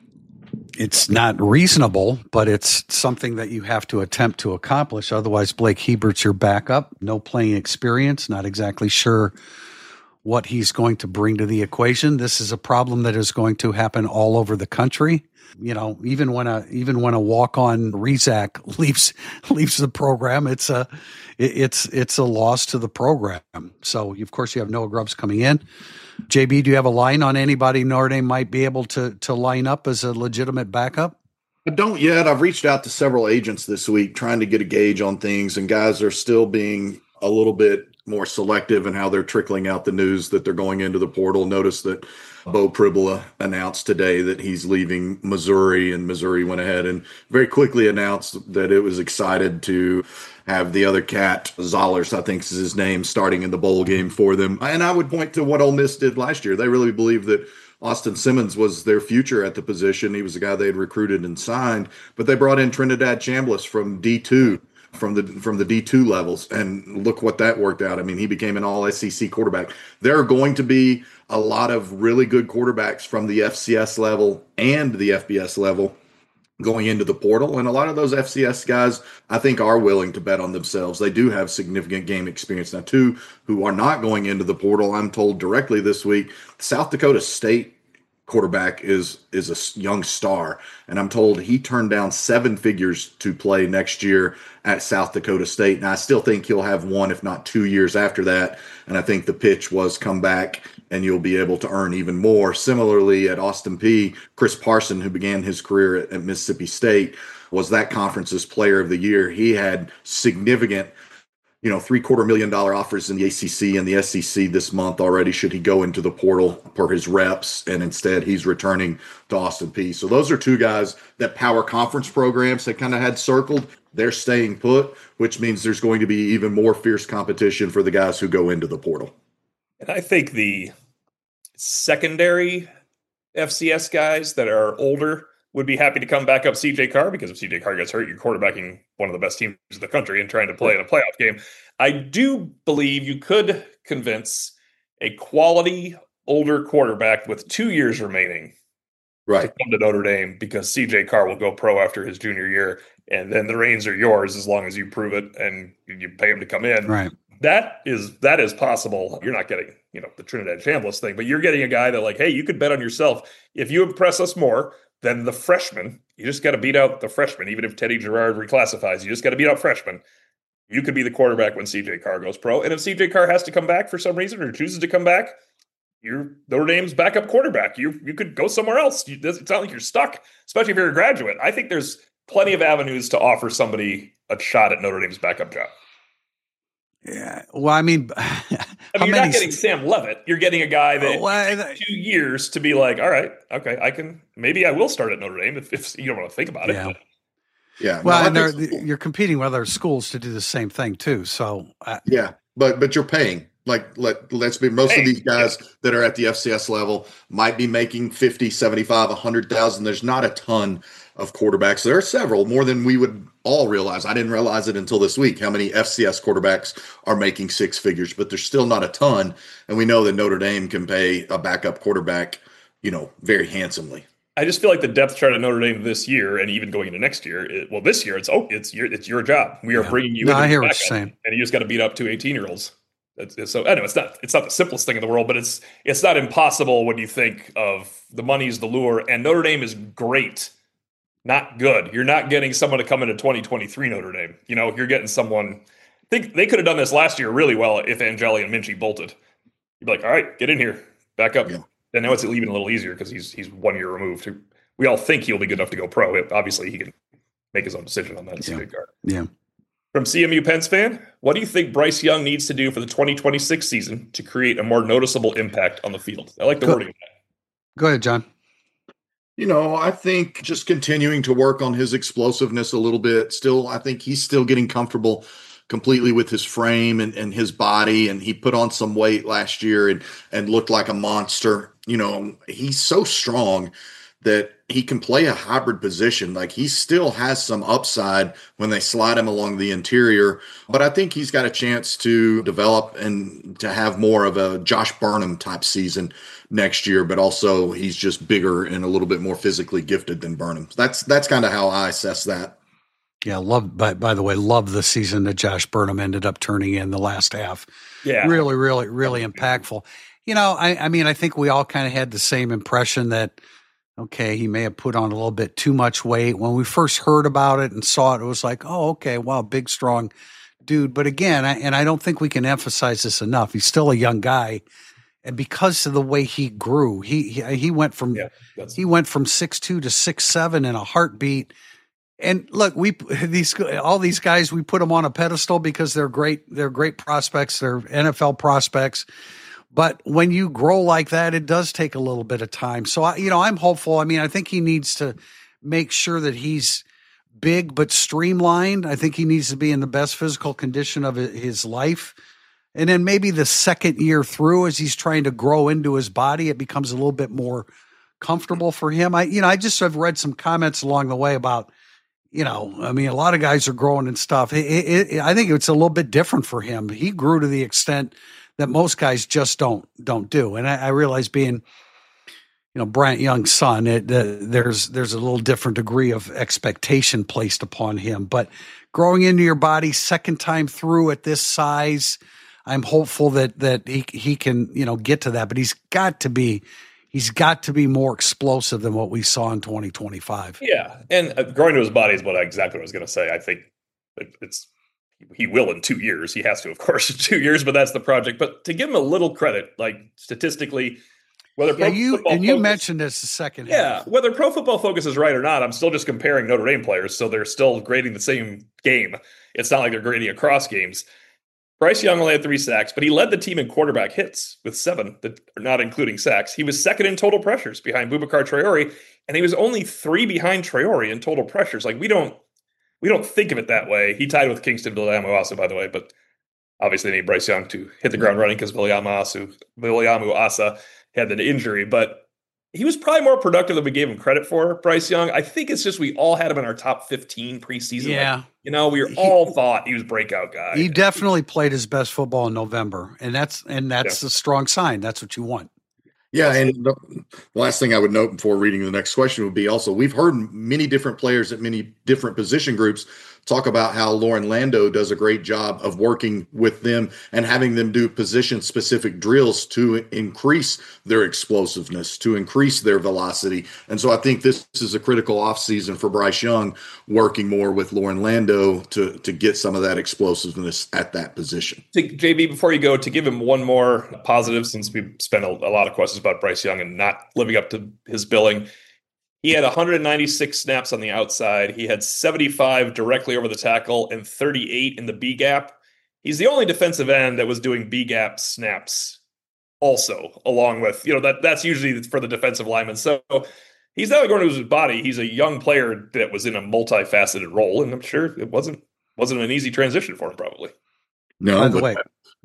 It's not reasonable, but it's something that you have to attempt to accomplish. Otherwise, Blake Hebert's your backup, no playing experience, not exactly sure what he's going to bring to the equation. This is a problem that is going to happen all over the country. You know, even when a even when a walk-on Rezac leaves leaves the program, it's a it's it's a loss to the program. So, of course, you have Noah Grubbs coming in. J B, do you have a line on anybody Notre Dame might be able to to line up as a legitimate backup? I don't yet. I've reached out to several agents this week trying to get a gauge on things, and guys are still being a little bit more selective in how they're trickling out the news that they're going into the portal. Notice that Bo Pribula announced today that he's leaving Missouri, and Missouri went ahead and very quickly announced that it was excited to have the other cat, Zollers, I think is his name, starting in the bowl game for them. And I would point to what Ole Miss did last year. They really believed that Austin Simmons was their future at the position. He was the guy they had recruited and signed, but they brought in Trinidad Chambliss from D two. From the from the D two levels, and look what that worked out. I mean, he became an all S E C quarterback. There are going to be a lot of really good quarterbacks from the F C S level and the F B S level going into the portal, and a lot of those F C S guys, I think, are willing to bet on themselves. They do have significant game experience. Now, two who are not going into the portal, I'm told directly this week, South Dakota State quarterback is is a young star, and I'm told he turned down seven figures to play next year at South Dakota State. And I still think he'll have one, if not two years after that. And I think the pitch was come back and you'll be able to earn even more. Similarly, at Austin Peay, Chris Parson, who began his career at, at Mississippi State, was that conference's player of the year. He had significant you know, three quarter million dollar offers in the A C C and the S E C this month already, should he go into the portal per his reps, and instead he's returning to Austin Peay. So those are two guys that power conference programs that kind of had circled. They're staying put, which means there's going to be even more fierce competition for the guys who go into the portal. And I think the secondary F C S guys that are older would be happy to come back up C J Carr, because if C J Carr gets hurt, you're quarterbacking one of the best teams in the country and trying to play in a playoff game. I do believe you could convince a quality older quarterback with two years remaining right. to come to Notre Dame, because C J Carr will go pro after his junior year, and then the reins are yours as long as you prove it and you pay him to come in. Right. That is that is possible. You're not getting, you know, the Trinidad Chambliss thing, but you're getting a guy that, like, hey, you could bet on yourself. If you impress us more than the freshman, you just got to beat out the freshman. Even if Teddy Gerard reclassifies, you just got to beat out freshmen. You could be the quarterback when C J Carr goes pro. And if C J Carr has to come back for some reason or chooses to come back, you're Notre Dame's backup quarterback. You you could go somewhere else. You, it's not like you're stuck, especially if you're a graduate. I think there's plenty of avenues to offer somebody a shot at Notre Dame's backup job. Yeah. Well, I mean, I mean, you're not getting Sam Levitt. You're getting a guy that oh, well, takes two years to be like, all right, okay, I can, maybe I will start at Notre Dame if, if you don't want to think about yeah. it. But. Yeah. Well, no, and you're competing with other schools to do the same thing too. So uh, yeah, but but you're paying. Like, let, let's be, most hey, of these guys yeah. that are at the F C S level might be making fifty, seventy-five, one hundred thousand. There's not a ton of quarterbacks. There are several, more than we would all realize. I didn't realize it until this week, how many F C S quarterbacks are making six figures, but there's still not a ton. And we know that Notre Dame can pay a backup quarterback, you know, very handsomely. I just feel like the depth chart at Notre Dame this year, and even going into next year, it, well, this year it's oh, it's your it's your job. We are yeah. bringing you. No, in I hear backup, what you're saying, and you just got to beat up two eighteen-year-olds. It's, so I know it's not it's not the simplest thing in the world, but it's it's not impossible when you think of the money's the lure, and Notre Dame is great, not good. You're not getting someone to come into twenty twenty-three Notre Dame. You know, you're getting someone. I think they could have done this last year really well if Angeli and Minchie bolted. You'd be like, all right, get in here, back up. Yeah. And now it's even a little easier because he's he's one year removed. We all think he'll be good enough to go pro. Obviously, he can make his own decision on that. Yeah. Card. Yeah. From C M U Pens fan, what do you think Bryce Young needs to do for the twenty twenty-six season to create a more noticeable impact on the field? I like the go, wording of that. Go ahead, John. You know, I think just continuing to work on his explosiveness a little bit. Still, I think he's still getting comfortable completely with his frame and, and his body. And he put on some weight last year and, and looked like a monster. You know, he's so strong that he can play a hybrid position. Like, he still has some upside when they slide him along the interior, but I think he's got a chance to develop and to have more of a Josh Burnham type season next year, but also he's just bigger and a little bit more physically gifted than Burnham. That's, that's kind of how I assess that. Yeah. Love, by, by the way, love the season that Josh Burnham ended up turning in the last half. Yeah. Really, really, really impactful. You know, I, I mean, I think we all kind of had the same impression that, okay, he may have put on a little bit too much weight. When we first heard about it and saw it, it was like, oh, okay, wow, big, strong dude. But again, I, and I don't think we can emphasize this enough, he's still a young guy. And because of the way he grew, he he, he went from yeah, he went from six two to six seven in a heartbeat. And look, we these all these guys, we put them on a pedestal because they're great, they're great prospects, they're N F L prospects. But when you grow like that, it does take a little bit of time. So, I, you know, I'm hopeful. I mean, I think he needs to make sure that he's big but streamlined. I think he needs to be in the best physical condition of his life. And then maybe the second year through, as he's trying to grow into his body, it becomes a little bit more comfortable for him. I, you know, I just have read some comments along the way about, you know, I mean, a lot of guys are growing and stuff. It, it, it, I think it's a little bit different for him. He grew to the extent that most guys just don't don't do. And I, I realize being, you know, Bryant Young's son, it, uh, there's there's a little different degree of expectation placed upon him. But growing into your body second time through at this size, I'm hopeful that that he he can, you know, get to that. But he's got to be he's got to be more explosive than what we saw in twenty twenty-five. Yeah, and uh, growing to his body is what I, exactly what I was going to say. I think it, it's. He will in two years. He has to, of course, in two years, but that's the project. But to give him a little credit, like statistically, whether yeah, Pro you Football and you Focus, mentioned this the second yeah, half. whether Pro Football Focus is right or not, I'm still just comparing Notre Dame players, so they're still grading the same game. It's not like they're grading across games. Bryce Young only had three sacks, but he led the team in quarterback hits with seven, that are not including sacks. He was second in total pressures behind Boubacar Traore, and he was only three behind Traore in total pressures. Like we don't. We don't think of it that way. He tied with Kingston Biliamu-Asa, by the way, but obviously they need Bryce Young to hit the ground running because Biliamu-Asa had an injury. But he was probably more productive than we gave him credit for, Bryce Young. I think it's just we all had him in our top fifteen preseason. Yeah. Like, you know, we all he, thought he was breakout guy. He definitely played his best football in November, and that's and that's yeah. a strong sign. That's what you want. Yeah, and the last thing I would note before reading the next question would be also we've heard many different players at many different position groups talk about how Loren Lando does a great job of working with them and having them do position-specific drills to increase their explosiveness, to increase their velocity. And so I think this is a critical offseason for Bryce Young, working more with Loren Lando to, to get some of that explosiveness at that position. J B, before you go, to give him one more positive, since we spent a, a lot of questions about Bryce Young and not living up to his billing, he had one hundred ninety-six snaps on the outside. He had seventy-five directly over the tackle and thirty-eight in the B gap. He's the only defensive end that was doing B gap snaps also, along with, you know, that that's usually for the defensive lineman. So he's not going to his body. He's a young player that was in a multifaceted role, and I'm sure it wasn't wasn't an easy transition for him, probably. No, by the way,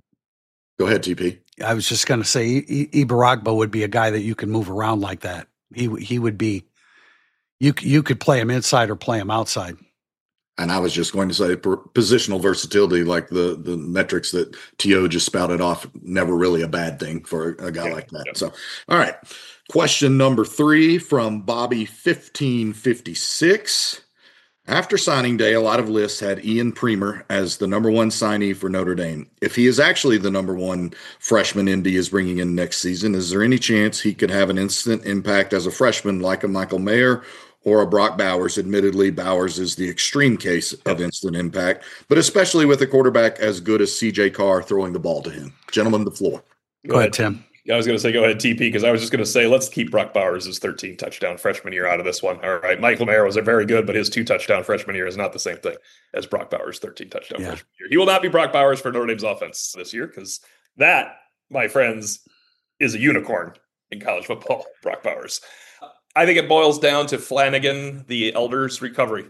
go ahead, T P. I was just going to say, Ibaragba would be a guy that you can move around like that. He he would be. You you could play him inside or play him outside. And I was just going to say positional versatility, like the the metrics that T O just spouted off, never really a bad thing for a guy yeah, like that. Yeah. So, all right. Question number three from Bobby fifteen fifty-six. After signing day, a lot of lists had Ian Premer as the number one signee for Notre Dame. If he is actually the number one freshman Indy is bringing in next season, is there any chance he could have an instant impact as a freshman like a Michael Mayer or a Brock Bowers? Admittedly, Bowers is the extreme case of instant impact, but especially with a quarterback as good as C J Carr throwing the ball to him. Gentlemen, the floor. Go, go ahead, Tim. I was going to say, go ahead, T P, because I was just going to say, let's keep Brock Bowers' thirteen touchdown freshman year out of this one. All right. Michael Mayer was a very good, but his two touchdown freshman year is not the same thing as Brock Bowers' thirteen touchdown yeah. freshman year. He will not be Brock Bowers for Notre Dame's offense this year, because that, my friends, is a unicorn in college football, Brock Bowers. I think it boils down to Flanagan, the elder's recovery,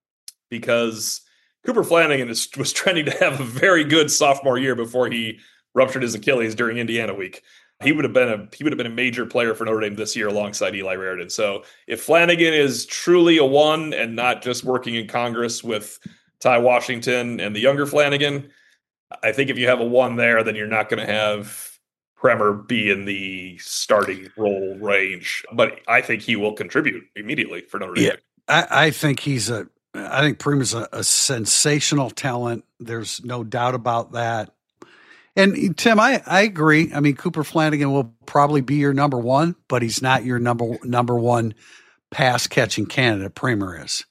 because Cooper Flanagan is, was trending to have a very good sophomore year before he ruptured his Achilles during Indiana week. He would have been a he would have been a major player for Notre Dame this year alongside Eli Raridan. So if Flanagan is truly a one and not just working in Congress with Ty Washington and the younger Flanagan, I think if you have a one there, then you're not going to have Premer be in the starting role range. But I think he will contribute immediately for Notre Dame. Yeah, I, I think he's a I think Premer's a, a sensational talent. There's no doubt about that. And Tim, I, I agree. I mean, Cooper Flanagan will probably be your number one, but he's not your number number one pass catching candidate. Premer is.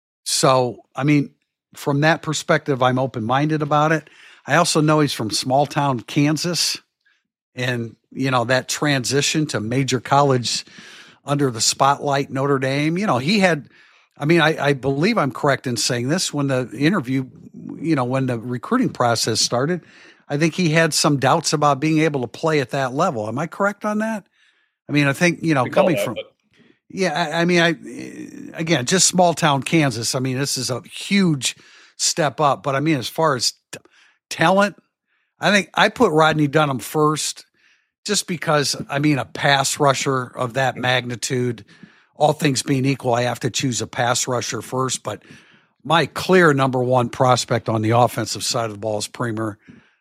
So, I mean, from that perspective, I'm open minded about it. I also know he's from small town Kansas, and you know that transition to major college under the spotlight, Notre Dame. You know, he had. I mean, I, I believe I'm correct in saying this when the interview, you know, when the recruiting process started. I think he had some doubts about being able to play at that level. Am I correct on that? I mean, I think, you know, coming that, from, but. yeah, I, I mean, I, again, just small town Kansas. I mean, this is a huge step up, but I mean, as far as t- talent, I think I put Rodney Dunham first just because, I mean, a pass rusher of that magnitude, all things being equal, I have to choose a pass rusher first, but my clear number one prospect on the offensive side of the ball is Premer.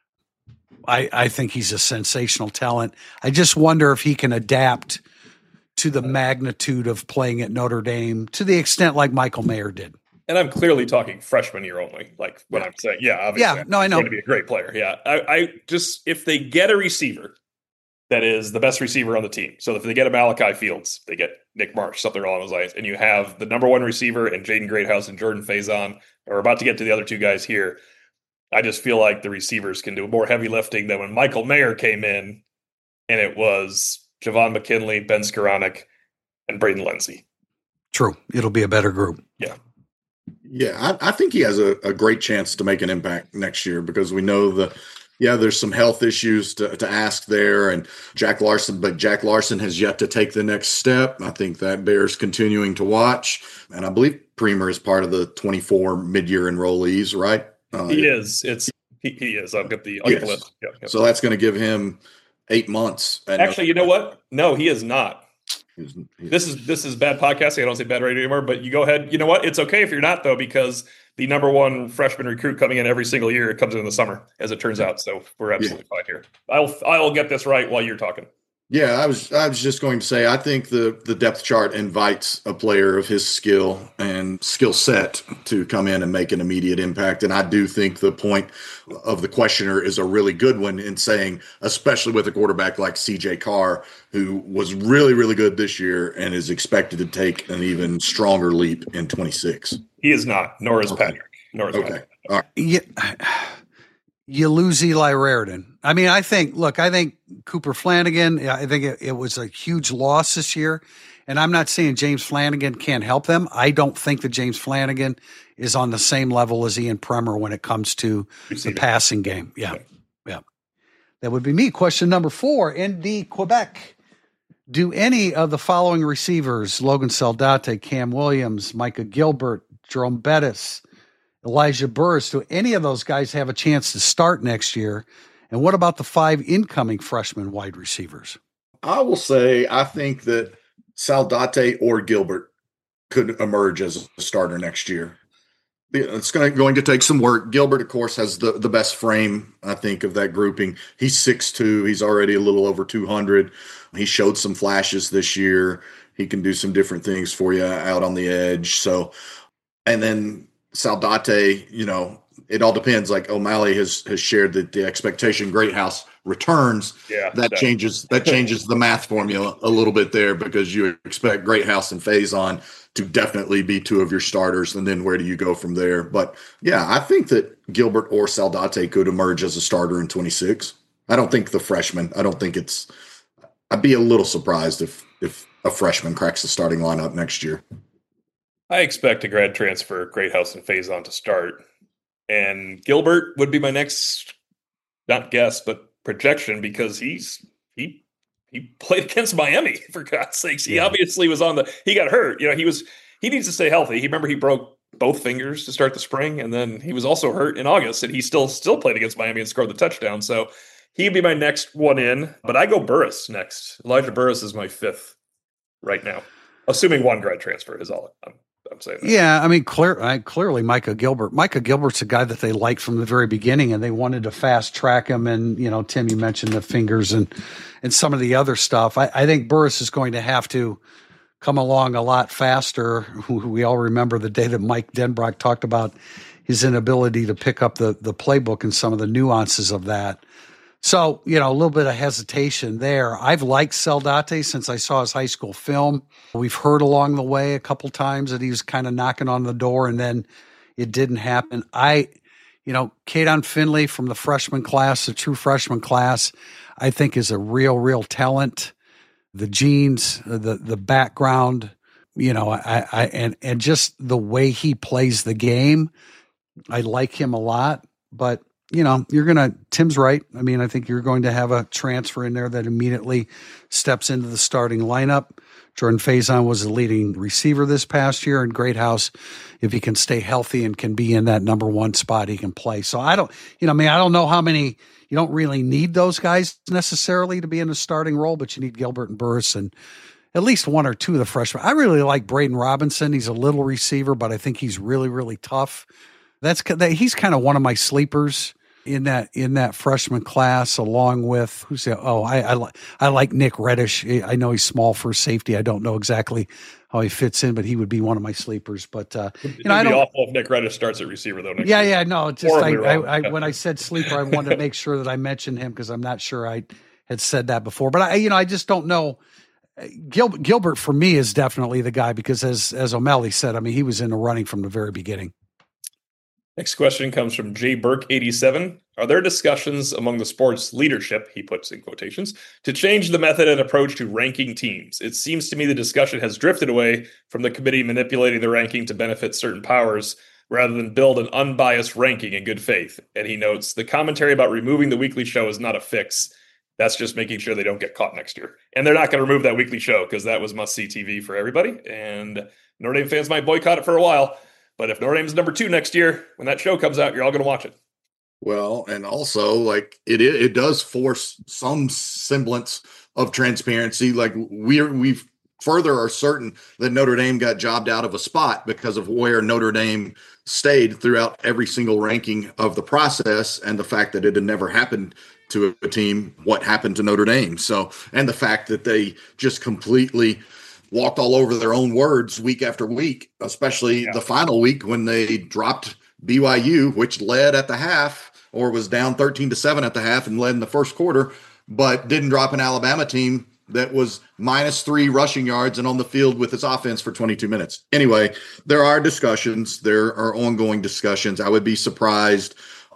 I, I think he's a sensational talent. I just wonder if he can adapt to the magnitude of playing at Notre Dame to the extent like Michael Mayer did. And I'm clearly talking freshman year only. Like when I'm saying, yeah, obviously, yeah, no, I know. He's going to be a great player. Yeah, I, I just if they get a receiver that is the best receiver on the team. So if they get a Malachi Fields, they get Nick Marsh, something along those lines, and you have the number one receiver and Jaden Greathouse and Jordan Faison. We're about to get to the other two guys here. I just feel like the receivers can do more heavy lifting than when Michael Mayer came in and it was Javon McKinley, Ben Skoranek, and Braden Lindsey. True. It'll be a better group. Yeah. Yeah, I, I think he has a, a great chance to make an impact next year because we know the yeah, there's some health issues to, to ask there, and Jack Larson, but Jack Larson has yet to take the next step. I think that bears continuing to watch, and I believe Premer is part of the twenty-four mid-year enrollees, right? Uh, he is. It's he, he is. I'll get the, I'll yes. get the list. Yeah, yeah. So that's going to give him eight months. Actually, you know what? No, he is not. He's, he's, This is this is bad podcasting. I don't say bad radio anymore, but you go ahead. You know what? It's okay if you're not, though, because the number one freshman recruit coming in every single year comes in the summer, as it turns out. So we're absolutely yeah. fine here. I'll I'll get this right while you're talking. Yeah, I was I was just going to say I think the the depth chart invites a player of his skill and skill set to come in and make an immediate impact. And I do think the point of the questioner is a really good one in saying, especially with a quarterback like C J Carr, who was really, really good this year and is expected to take an even stronger leap in twenty-six. He is not, nor is okay. Patrick. Nor is okay. Patrick. All right. Yeah. You lose Eli Raridan. I mean, I think, look, I think Cooper Flanagan, I think it, it was a huge loss this year. And I'm not saying James Flanagan can't help them. I don't think that James Flanagan is on the same level as Ian Premer when it comes to the passing game. Yeah. Okay. Yeah. That would be me. Question number four, N D Quebec. Do any of the following receivers, Logan Saldate, Cam Williams, Micah Gilbert, Jerome Bettis, Elijah Burris, do any of those guys have a chance to start next year? And what about the five incoming freshman wide receivers? I will say I think that Saldate or Gilbert could emerge as a starter next year. It's going to, going to take some work. Gilbert, of course, has the, the best frame, I think, of that grouping. He's six two. He's already a little over two hundred. He showed some flashes this year. He can do some different things for you out on the edge. So, and then Saldate, you know, it all depends. Like O'Malley has has shared that the expectation Greathouse returns. Yeah, that no. changes that changes the math formula a little bit there, because you expect Greathouse and Faison to definitely be two of your starters, and then where do you go from there? But yeah, I think that Gilbert or Saldate could emerge as a starter in twenty-six. I don't think the freshman. I don't think it's. I'd be a little surprised if if a freshman cracks the starting lineup next year. I expect a grad transfer, Greathouse and Faison to start. And Gilbert would be my next, not guess, but projection, because he's he he played against Miami, for God's sakes. He yeah. obviously was on the he got hurt. You know, he was he needs to stay healthy. He remember he broke both fingers to start the spring, and then he was also hurt in August, and he still still played against Miami and scored the touchdown. So he'd be my next one in. But I go Burris next. Elijah Burris is my fifth right now, assuming one grad transfer is all I'm I'm saying that. Yeah, I mean, clear, I, clearly Micah Gilbert. Micah Gilbert's a guy that they liked from the very beginning, and they wanted to fast track him. And, you know, Tim, you mentioned the fingers and and some of the other stuff. I, I think Burris is going to have to come along a lot faster. We all remember the day that Mike Denbrock talked about his inability to pick up the, the playbook and some of the nuances of that. So, you know, a little bit of hesitation there. I've liked Saldate since I saw his high school film. We've heard along the way a couple times that he was kind of knocking on the door, and then it didn't happen. I, you know, Caden Finley from the freshman class, the true freshman class, I think is a real, real talent. The genes, the the background, you know, I, I and and just the way he plays the game, I like him a lot. But you know, you're going to, Tim's right. I mean, I think you're going to have a transfer in there that immediately steps into the starting lineup. Jordan Faison was the leading receiver this past year, and Greathouse, if he can stay healthy and can be in that number one spot, he can play. So I don't, you know, I mean, I don't know how many, you don't really need those guys necessarily to be in a starting role, but you need Gilbert and Burris and at least one or two of the freshmen. I really like Braden Robinson. He's a little receiver, but I think he's really, really tough. That's he's kind of one of my sleepers in that in that freshman class, along with who's that? Oh, I I, li- I like Nick Reddish. I know he's small for safety. I don't know exactly how he fits in, but he would be one of my sleepers. But uh, you It'd know, I be don't. awful if Nick Reddish starts at receiver though. Next yeah, year. yeah, no. Just I, I, I, yeah. when I said sleeper, I wanted to make sure that I mentioned him because I'm not sure I had said that before. But I, you know, I just don't know. Gil, Gilbert for me is definitely the guy because as as O'Malley said, I mean, he was in the running from the very beginning. Next question comes from J Burke eighty-seven. Are there discussions among the sports leadership, he puts in quotations, to change the method and approach to ranking teams? It seems to me the discussion has drifted away from the committee manipulating the ranking to benefit certain powers rather than build an unbiased ranking in good faith. And he notes, the commentary about removing the weekly show is not a fix. That's just making sure they don't get caught next year. And they're not going to remove that weekly show because that was must-see T V for everybody. And Notre Dame fans might boycott it for a while. But if Notre Dame's number two next year, when that show comes out, you're all going to watch it. Well, and also, like, it it does force some semblance of transparency. Like, we're, we've further are certain that Notre Dame got jobbed out of a spot because of where Notre Dame stayed throughout every single ranking of the process, and the fact that it had never happened to a team what happened to Notre Dame. So, and the fact that they just completely walked all over their own words week after week, especially yeah. the final week when they dropped B Y U, which led at the half or was down thirteen to seven at the half and led in the first quarter, but didn't drop an Alabama team that was minus three rushing yards and on the field with its offense for twenty-two minutes. Anyway, there are discussions. There are ongoing discussions. I would be surprised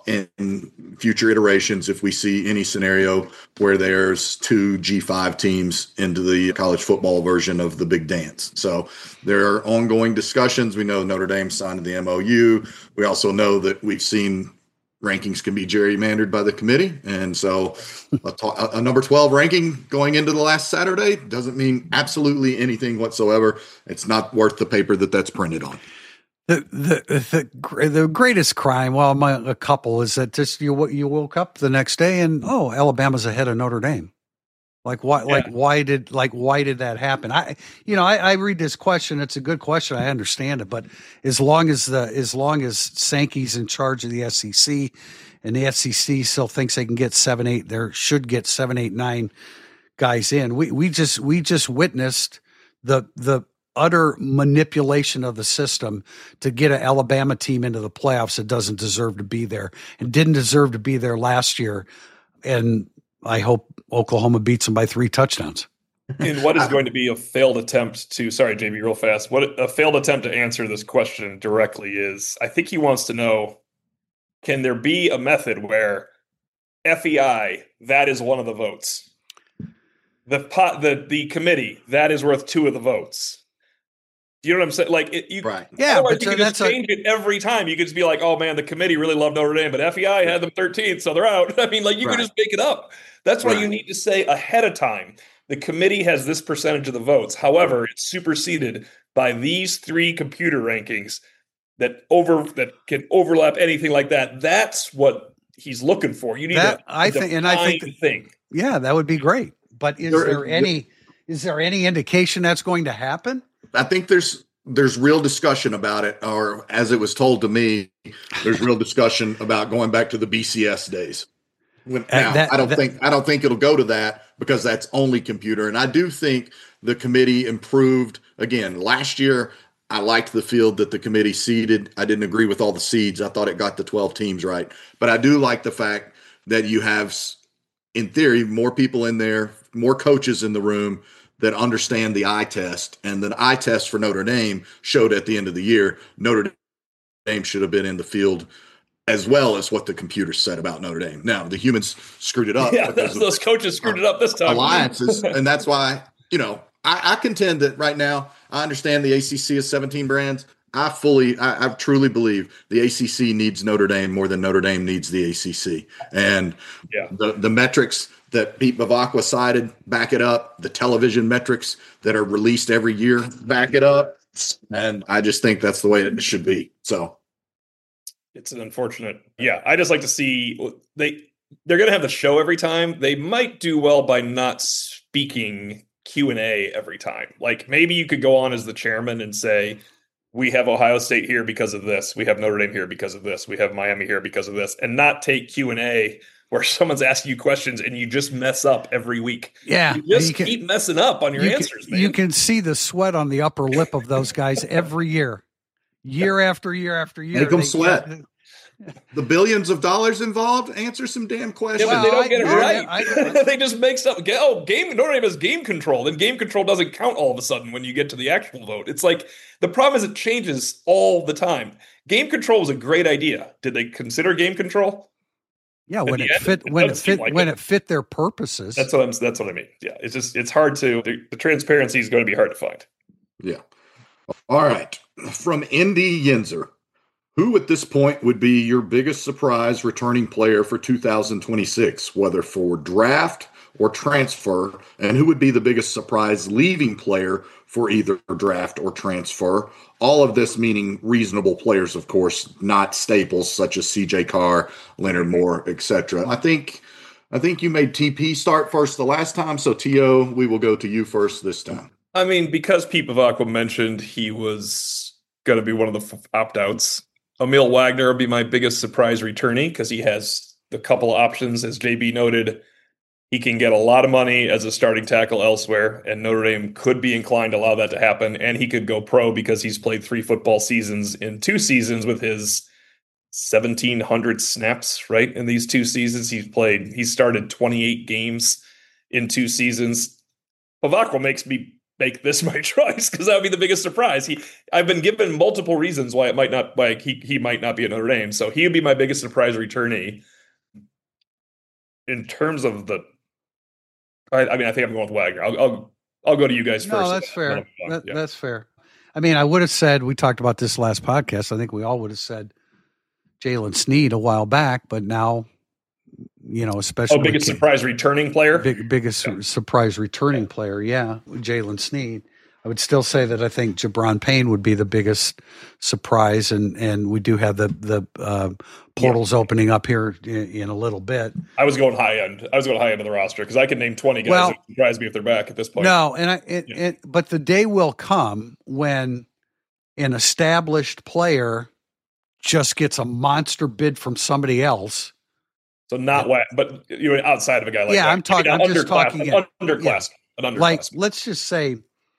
in future iterations if we see any scenario where there's two G five teams into the college football version of the big dance. So there are ongoing discussions. We know Notre Dame signed the M O U. We also know that we've seen rankings can be gerrymandered by the committee. And so a, a number twelve ranking going into the last Saturday doesn't mean absolutely anything whatsoever. It's not worth the paper that that's printed on. The, the the the greatest crime, well, my, a couple, is that just you you woke up the next day and oh, Alabama's ahead of Notre Dame. Like why? Yeah. Like why did like why did that happen? I you know I, I read this question. It's a good question. I understand it, but as long as the as long as Sankey's in charge of the S E C, and the S E C still thinks they can get seven, eight, there should get seven, eight, nine guys in. We we just we just witnessed the the. utter manipulation of the system to get an Alabama team into the playoffs that doesn't deserve to be there and didn't deserve to be there last year. And I hope Oklahoma beats them by three touchdowns. And what is going to be a failed attempt to, sorry, J B, real fast. What a failed attempt to answer this question directly is, I think he wants to know, can there be a method where F E I, that is one of the votes? The pot, the, the committee, that is worth two of the votes. You know what I'm saying? Like, it, you, right? Yeah, but you so could just change a, it every time. You could just be like, "Oh man, the committee really loved Notre Dame, but F E I had them thirteenth, so they're out." I mean, like, you right. could just make it up. That's why right. you need to say ahead of time, the committee has this percentage of the votes. However, it's superseded by these three computer rankings that over that can overlap anything like that. That's what he's looking for. You need that, a, I think, and I think, thing. Yeah, that would be great. But is there, there any is there any indication that's going to happen? I think there's there's real discussion about it, or as it was told to me, there's real discussion about going back to the B C S days. When, now, that, I don't that, think I don't think it'll go to that because that's only computer. And I do think the committee improved again last year. I liked the field that the committee seeded. I didn't agree with all the seeds. I thought it got the twelve teams right, but I do like the fact that you have, in theory, more people in there, more coaches in the room that understand the eye test, and the eye test for Notre Dame showed at the end of the year, Notre Dame should have been in the field as well as what the computer said about Notre Dame. Now, the humans screwed it up. Yeah, those, those coaches screwed it up this time. Alliances, and that's why, you know, I, I contend that right now, I understand the A C C is seventeen brands. I fully, I, I truly believe the A C C needs Notre Dame more than Notre Dame needs the A C C. And yeah. the, the metrics that Pete Bavacqua cited back it up. The television metrics that are released every year back it up. And I just think that's the way it should be. So it's an unfortunate. Yeah, I just like to see they they're going to have the show every time. They might do well by not speaking Q and A every time. Like maybe you could go on as the chairman and say, we have Ohio State here because of this. We have Notre Dame here because of this. We have Miami here because of this, and not take Q and A where someone's asking you questions and you just mess up every week. Yeah. You just you can, keep messing up on your you answers, can, man. You can see the sweat on the upper lip of those guys every year, year after year after year. Make them sweat. Get, the billions of dollars involved, answer some damn questions. Yeah, but they don't get it right. I, I, they just make stuff. Oh, game Notre Dame has game control. Then game control doesn't count all of a sudden when you get to the actual vote. It's like the problem is it changes all the time. Game control was a great idea. Did they consider game control? Yeah, when it end, fit it when it fit like when it. it fit their purposes. That's what I'm. That's what I mean. Yeah, it's just it's hard to the, the transparency is going to be hard to find. Yeah. All right, from Indy Yinzer. Who at this point would be your biggest surprise returning player for two thousand twenty-six, whether for draft or transfer? And who would be the biggest surprise leaving player for either draft or transfer? All of this meaning reasonable players, of course, not staples such as C J Carr, Leonard Moore, et cetera. I think I think you made T P start first the last time, so T O, we will go to you first this time. I mean, because Pete Bavacqua mentioned he was going to be one of the f- opt-outs, Emil Wagner will be my biggest surprise returnee because he has the couple options, as J B noted. He can get a lot of money as a starting tackle elsewhere, and Notre Dame could be inclined to allow that to happen. And he could go pro because he's played three football seasons in two seasons with his seventeen hundred snaps, right? In these two seasons, he's played, he started twenty-eight games in two seasons. Bavacqua makes me make this my choice because that would be the biggest surprise. He, I've been given multiple reasons why it might not, why he, he might not be at Notre Dame. So he would be my biggest surprise returnee. In terms of the, I, I mean, I think I'm going with Wagner. I'll, I'll, I'll go to you guys no, first. that's fair. That, yeah. That's fair. I mean, I would have said, we talked about this last podcast. I think we all would have said Jalen Sneed a while back, but now, you know, especially oh, biggest surprise returning player, big, biggest yeah. surprise returning yeah. player, yeah, Jalen Sneed. I would still say that I think Jabron Payne would be the biggest surprise, and and we do have the the uh, portals yeah. opening up here in, in a little bit. I was going high end. I was going high end of the roster because I can name twenty guys. Well, that would surprise me if they're back at this point. No, and I it, yeah. it, but the day will come when an established player just gets a monster bid from somebody else. So not what, but you know, outside of a guy like yeah, that. I'm talking. I'm just talking an underclass, yeah. an underclass. Like, let's just say,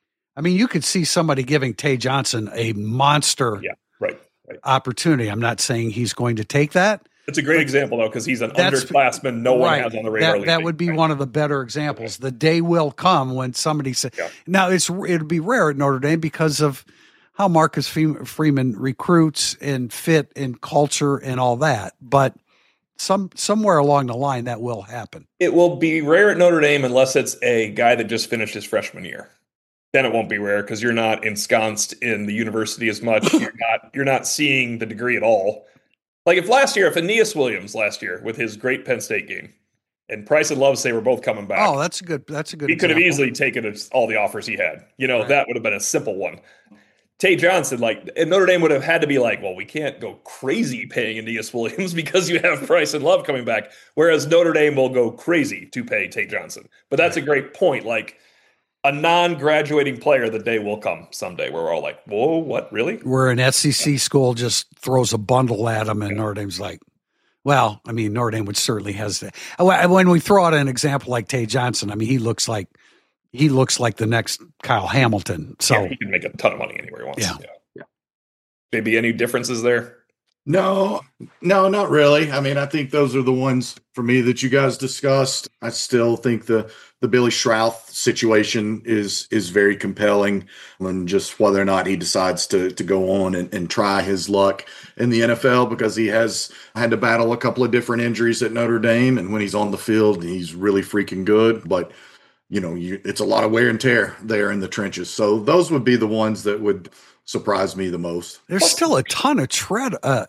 I mean, you could see somebody giving Tay Johnson a monster yeah, right, right. opportunity. I'm not saying he's going to take that. It's a great example, though, because he's an underclassman no one right. has on the radar. That, that would be right. one of the better examples. The day will come when somebody says, yeah. now it's it'd be rare at Notre Dame because of how Marcus Freeman recruits and fit and culture and all that. But some somewhere along the line, that will happen. It will be rare at Notre Dame unless it's a guy that just finished his freshman year. Then it won't be rare because you're not ensconced in the university as much. You're not you're not seeing the degree at all. Like if last year, if Aeneas Williams last year with his great Penn State game, and Price and Lovesay were both coming back. Oh, that's a good. That's a good. He example. could have easily taken all the offers he had. You know, right. that would have been a simple one. Tay Johnson, like, and Notre Dame would have had to be like, well, we can't go crazy paying Aeneas Williams because you have Price and Love coming back. Whereas Notre Dame will go crazy to pay Tay Johnson. But that's right. a great point. Like a non-graduating player, the day will come someday where we're all like, whoa, what, really? Where an S E C school just throws a bundle at them and yeah. Notre Dame's like, well, I mean, Notre Dame would certainly hesitate. When we throw out an example like Tay Johnson, I mean, he looks like he looks like the next Kyle Hamilton. So yeah, he can make a ton of money anywhere he wants. Yeah. yeah. yeah. Maybe any differences there? No, no, not really. I mean, I think those are the ones for me that you guys discussed. I still think the the Billy Schrauth situation is is very compelling, and just whether or not he decides to to go on and, and try his luck in the N F L, because he has had to battle a couple of different injuries at Notre Dame, and when he's on the field, he's really freaking good. But you know, you, it's a lot of wear and tear there in the trenches. So those would be the ones that would surprised me the most. There's still a ton of tread, uh,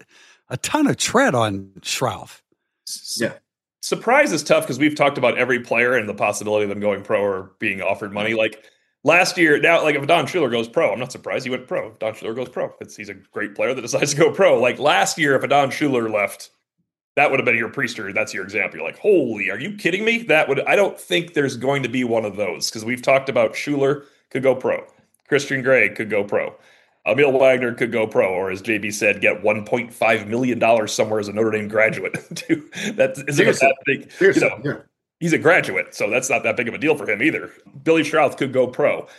a ton of tread on Schrauth. Yeah. Surprise is tough because we've talked about every player and the possibility of them going pro or being offered money. Like last year, now, like if Don Schuler goes pro, I'm not surprised he went pro. Don Schuler goes pro. It's, he's a great player that decides to go pro. Like last year, if a Don Schuler left, that would have been your Priester. That's your example. You're like, holy, are you kidding me? That would, I don't think there's going to be one of those because we've talked about Schuler could go pro. Christian Gray could go pro. Emil Wagner could go pro, or as J B said, get one point five million dollars somewhere as a Notre Dame graduate. that isn't a that big. You know, yeah. He's a graduate, so that's not that big of a deal for him either. Billy Schrauth could go pro.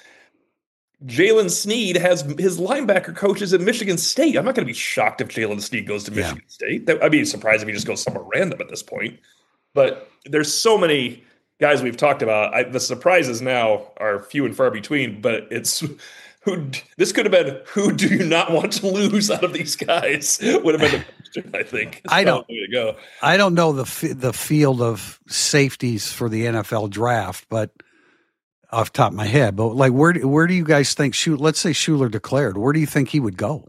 Jalen Sneed has his linebacker coaches at Michigan State. I'm not going to be shocked if Jalen Sneed goes to Michigan yeah. State. That, I'd be surprised if he just goes somewhere random at this point. But there's so many guys we've talked about. I, the surprises now are few and far between, but it's who this could have been. Who do you not want to lose out of these guys? Would have been the question, I think. I don't. Way to go. I don't know the the field of safeties for the N F L draft, but off the top of my head, but like where where do you guys think? Shoot, let's say Schuler declared. Where do you think he would go?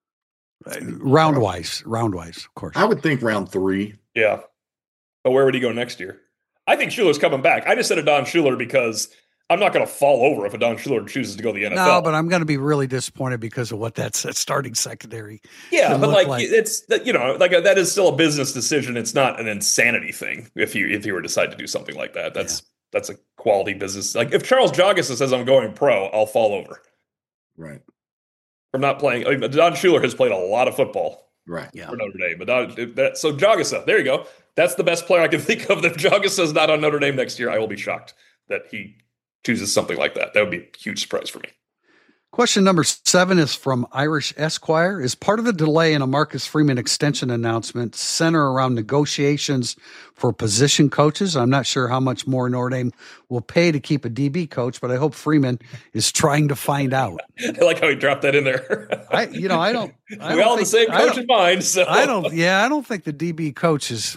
Round wise, round wise, of course. I would think round three. Yeah, but where would he go next year? I think Schuler's coming back. I just said a Don Schuler because I'm not going to fall over if a Don Schuler chooses to go to the N F L. No, but I'm going to be really disappointed because of what that starting secondary. Yeah, but like, like it's you know like a, that is still a business decision. It's not an insanity thing if you if you were to decide to do something like that. That's that's a quality business. Like if Charles Jogissa says I'm going pro, I'll fall over. Right. I'm not playing. I mean, Don Schuler has played a lot of football. Right. Yeah. For Notre Dame. But Don, that, so Jogissa, there you go. That's the best player I can think of. If Jogissa is not on Notre Dame next year, I will be shocked that he chooses something like that. That would be a huge surprise for me. Question number seven is from Irish Esquire. Is part of the delay in a Marcus Freeman extension announcement center around negotiations for position coaches? I'm not sure how much more Notre Dame will pay to keep a D B coach, but I hope Freeman is trying to find out. I like how he dropped that in there. I, you know, I don't. I we don't all have the same coach in mind. So I don't. Yeah, I don't think the D B coach is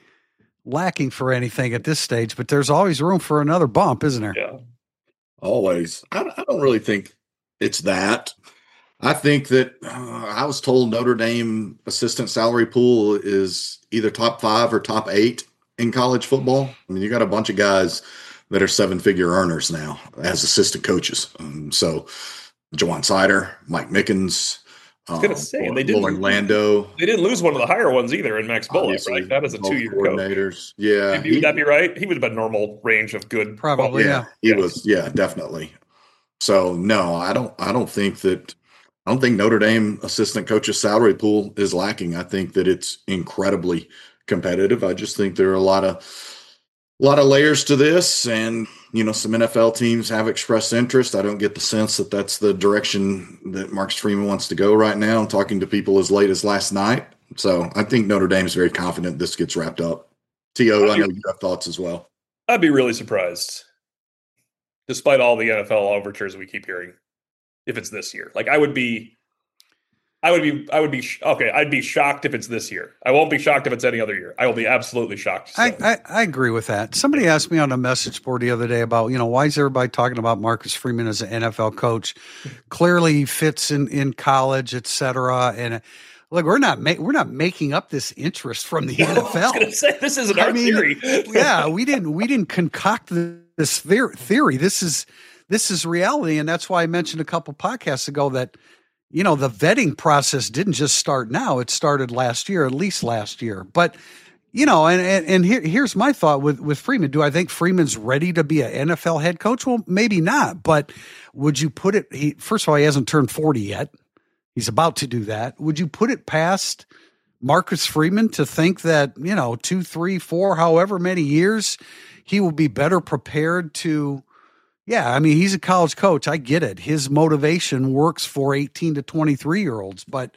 lacking for anything at this stage, but there's always room for another bump, isn't there? Yeah, always. I, I don't really think it's that. I think that uh, I was told Notre Dame assistant salary pool is either top five or top eight in college football. I mean, you got a bunch of guys that are seven figure earners now as assistant coaches. Um, so Jawan Sider, Mike Mickens, I was going to say, uh, they didn't Lauren Lando. They didn't lose one of the higher ones either in Max Bullock, Obviously, right? That is a both two-year coordinators. coach. Yeah. Maybe, would that be right? He would have been normal range of good. Probably, yeah. yeah. He was, yeah, definitely. So no, I don't. I don't think that. I don't think Notre Dame assistant coach's salary pool is lacking. I think that it's incredibly competitive. I just think there are a lot of, a lot of layers to this, and you know, some N F L teams have expressed interest. I don't get the sense that that's the direction that Marcus Freeman wants to go right now. I'm talking to people as late as last night, so I think Notre Dame is very confident this gets wrapped up. T O, I know you have thoughts as well. I'd be really surprised, despite all the N F L overtures we keep hearing, if it's this year. Like I would be, I would be, I would be, okay, I'd be shocked if it's this year. I won't be shocked if it's any other year. I will be absolutely shocked. So. I, I, I agree with that. Somebody asked me on a message board the other day about, you know, why is everybody talking about Marcus Freeman as an N F L coach? Clearly he fits in, in college, et cetera. And look, we're not ma- we're not making up this interest from the N F L. I was gonna say, this isn't our I mean, theory. yeah, we didn't we didn't concoct this theory. This is this is reality, and that's why I mentioned a couple podcasts ago that, you know, the vetting process didn't just start now. It started last year, at least last year. But, you know, and and, and here, here's my thought with, with Freeman. Do I think Freeman's ready to be an N F L head coach? Well, maybe not. But would you put it he, – first of all, he hasn't turned forty yet. He's about to do that. Would you put it past Marcus Freeman to think that, you know, two, three, four, however many years he will be better prepared to – yeah, I mean, he's a college coach. I get it. His motivation works for eighteen to twenty-three year olds, but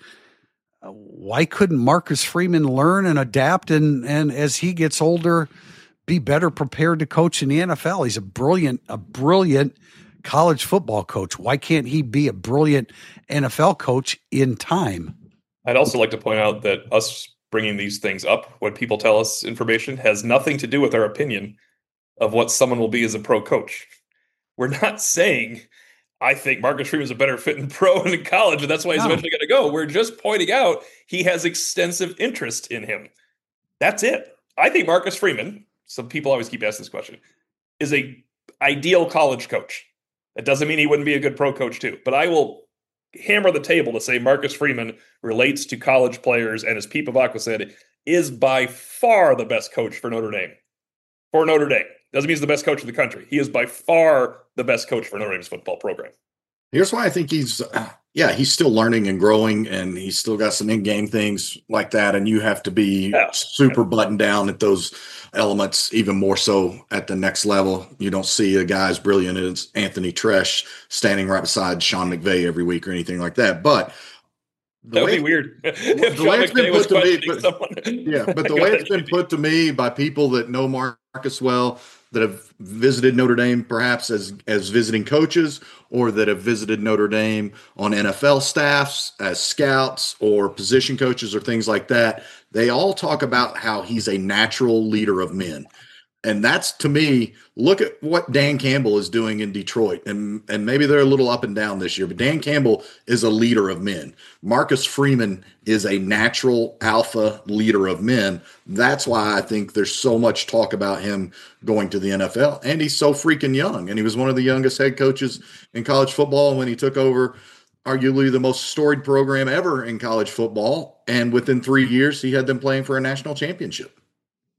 why couldn't Marcus Freeman learn and adapt and, and as he gets older, be better prepared to coach in the N F L? He's a brilliant, a brilliant college football coach. Why can't he be a brilliant N F L coach in time? I'd also like to point out that us bringing these things up, when people tell us information, has nothing to do with our opinion of what someone will be as a pro coach. We're not saying, I think Marcus Freeman is a better fit in pro and in college, and that's why he's no. eventually going to go. We're just pointing out he has extensive interest in him. That's it. I think Marcus Freeman, some people always keep asking this question, is a ideal college coach. That doesn't mean he wouldn't be a good pro coach too. But I will hammer the table to say Marcus Freeman relates to college players, and as Pete Bavacqua said, is by far the best coach for Notre Dame. For Notre Dame. Doesn't mean he's the best coach in the country. He is by far the best coach for Notre Dame's football program. Here's why I think he's, uh, yeah, he's still learning and growing, and he's still got some in-game things like that, and you have to be yeah. super buttoned down at those elements, even more so at the next level. You don't see a guy as brilliant as Anthony Tresh standing right beside Sean McVay every week or anything like that. But that would be weird. If the way it's been put to me, but, someone. yeah, but the way it's been put to me by people that know Marcus well, that have visited Notre Dame perhaps as as visiting coaches, or that have visited Notre Dame on N F L staffs as scouts or position coaches or things like that, they all talk about how he's a natural leader of men. And that's, to me, look at what Dan Campbell is doing in Detroit. And, and maybe they're a little up and down this year, but Dan Campbell is a leader of men. Marcus Freeman is a natural alpha leader of men. That's why I think there's so much talk about him going to the N F L. And he's so freaking young. And he was one of the youngest head coaches in college football when he took over arguably the most storied program ever in college football. And within three years, he had them playing for a national championship.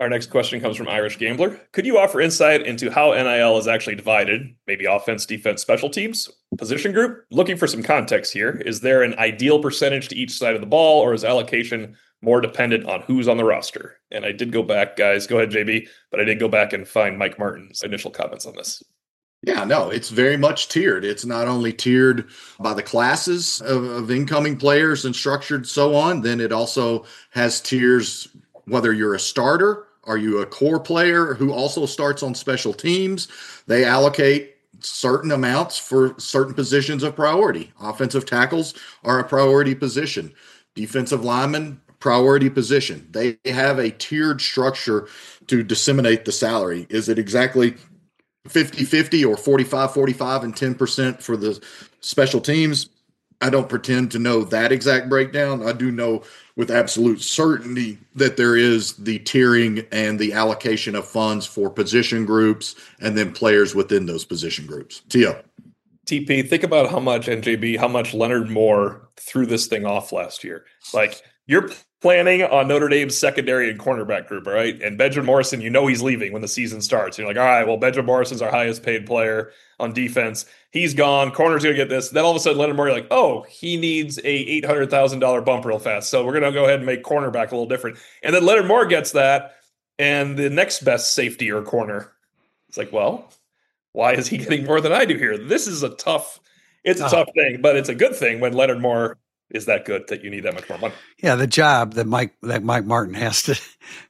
Our next question comes from Irish Gambler. Could you offer insight into how N I L is actually divided? Maybe offense, defense, special teams, position group? Looking for some context here. Is there an ideal percentage to each side of the ball, or is allocation more dependent on who's on the roster? And I did go back, guys. Go ahead, J B. But I did go back and find Mike Martin's initial comments on this. Yeah, no, it's very much tiered. It's not only tiered by the classes of, of incoming players and structured so on, then it also has tiers, whether you're a starter, are you a core player who also starts on special teams? They allocate certain amounts for certain positions of priority. Offensive tackles are a priority position. Defensive linemen, priority position. They have a tiered structure to disseminate the salary. Is it exactly fifty-fifty or forty-five forty-five and ten percent for the special teams? I don't pretend to know that exact breakdown. I do know with absolute certainty that there is the tiering and the allocation of funds for position groups and then players within those position groups. Tio. T P, think about how much, N J B, how much Leonard Moore threw this thing off last year. Like, you're planning on Notre Dame's secondary and cornerback group, right? And Benjamin Morrison, you know he's leaving when the season starts. You're like, all right, well, Benjamin Morrison's our highest paid player on defense. He's gone. Corner's going to get this. Then all of a sudden, Leonard Moore, you're like, oh, he needs a eight hundred thousand dollars bump real fast. So we're going to go ahead and make cornerback a little different. And then Leonard Moore gets that, and the next best safety or corner. It's like, well, why is he getting more than I do here? This is a tough, it's a Uh-huh. tough thing, but it's a good thing when Leonard Moore is that good that you need that much more money. Yeah, the job that Mike that Mike Martin has to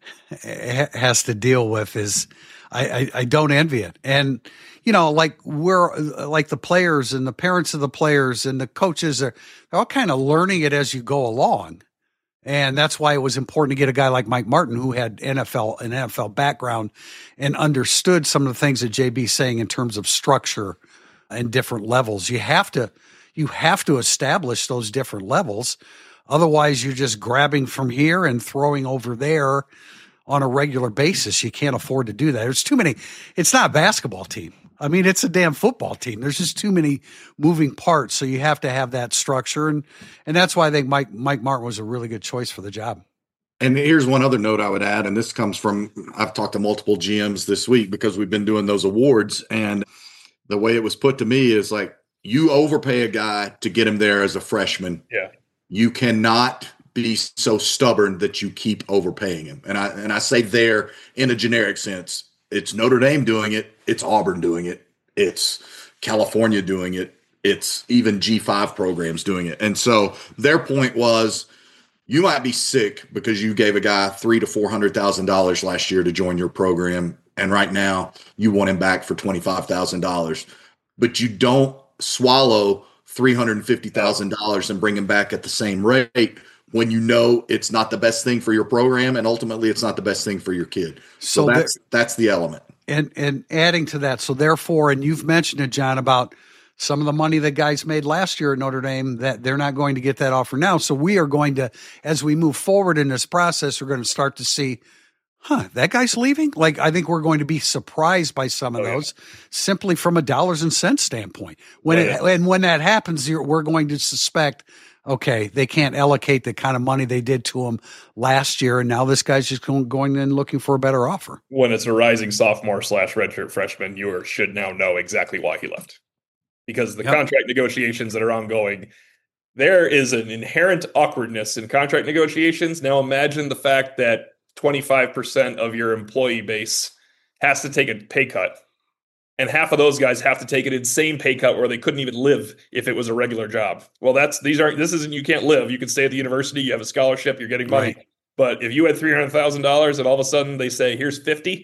has to deal with is I, I, I don't envy it. And you know, like we're like the players and the parents of the players and the coaches are they're all kind of learning it as you go along. And that's why it was important to get a guy like Mike Martin who had N F L an N F L background and understood some of the things that J B's saying in terms of structure and different levels. You have to you have to establish those different levels. Otherwise, you're just grabbing from here and throwing over there on a regular basis. You can't afford to do that. There's too many. It's not a basketball team. I mean, it's a damn football team. There's just too many moving parts. So you have to have that structure. And and that's why I think Mike Mike Martin was a really good choice for the job. And here's one other note I would add, and this comes from, I've talked to multiple G Ms this week because we've been doing those awards. And the way it was put to me is like, you overpay a guy to get him there as a freshman. Yeah. You cannot be so stubborn that you keep overpaying him. And I and I say there in a generic sense. It's Notre Dame doing it. It's Auburn doing it. It's California doing it. It's even G five programs doing it. And so their point was, you might be sick because you gave a guy three to four hundred thousand dollars last year to join your program, and right now you want him back for twenty five thousand dollars, but you don't swallow three hundred fifty thousand dollars and bring him back at the same rate when you know it's not the best thing for your program and ultimately it's not the best thing for your kid. So, so that's there, that's the element. And and adding to that, so therefore, and you've mentioned it, John, about some of the money that guys made last year at Notre Dame, that they're not going to get that offer now. So we are going to, as we move forward in this process, we're going to start to see, huh, that guy's leaving? Like, I think we're going to be surprised by some of oh, those yeah. simply from a dollars and cents standpoint. When oh, it, yeah. And when that happens, we're going to suspect, okay, they can't allocate the kind of money they did to him last year, and now this guy's just going, going in looking for a better offer. When it's a rising sophomore slash redshirt freshman, you should now know exactly why he left. Because the yep. contract negotiations that are ongoing, there is an inherent awkwardness in contract negotiations. Now imagine the fact that twenty-five percent of your employee base has to take a pay cut. And half of those guys have to take an insane pay cut where they couldn't even live if it was a regular job. Well, that's these aren't this isn't you can't live. You can stay at the university, you have a scholarship, you're getting money. Right. But if you had three hundred thousand dollars and all of a sudden they say, here's fifty,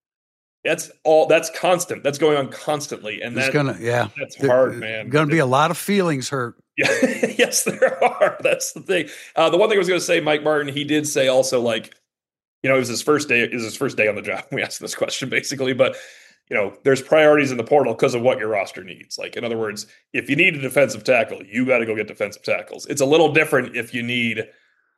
that's all that's constant. That's going on constantly. And that's gonna yeah. That's hard, man. Gonna be a lot of feelings hurt. Yeah, yes, there are. That's the thing. Uh, the one thing I was gonna say, Mike Martin, he did say also, like, you know, it was his first day, it was his first day on the job. We asked this question basically, but you know, there's priorities in the portal because of what your roster needs. Like, in other words, if you need a defensive tackle, you got to go get defensive tackles. It's a little different if you need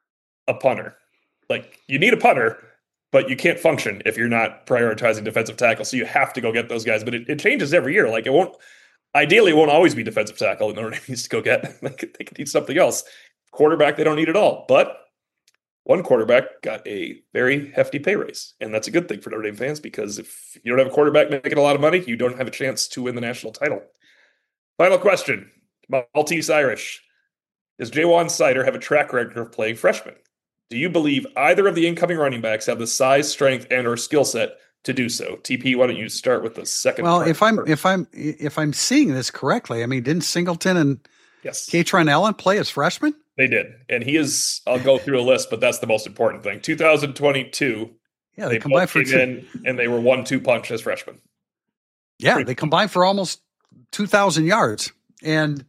a punter. Like, you need a punter, but you can't function if you're not prioritizing defensive tackle. So you have to go get those guys. But it, it changes every year. Like, it won't, ideally, it won't always be defensive tackle that Notre Dame needs to go get. They could, they could need something else. Quarterback, they don't need it all. But one quarterback got a very hefty pay raise. And that's a good thing for Notre Dame fans, because if you don't have a quarterback making a lot of money, you don't have a chance to win the national title. Final question, Maltese Irish. Does Ja'Juan Seider have a track record of playing freshmen? Do you believe either of the incoming running backs have the size, strength, and or skill set to do so? T P, why don't you start with the second? Well, if I'm first. if I'm if I'm seeing this correctly, I mean, didn't Singleton and yes. Kaytron Allen play as freshmen? They did, and he is. I'll go through a list, but that's the most important thing. two thousand twenty-two. Yeah, they, they combined for two, in, and they were one two punch as freshmen. Yeah, Pretty they combined for almost two thousand yards and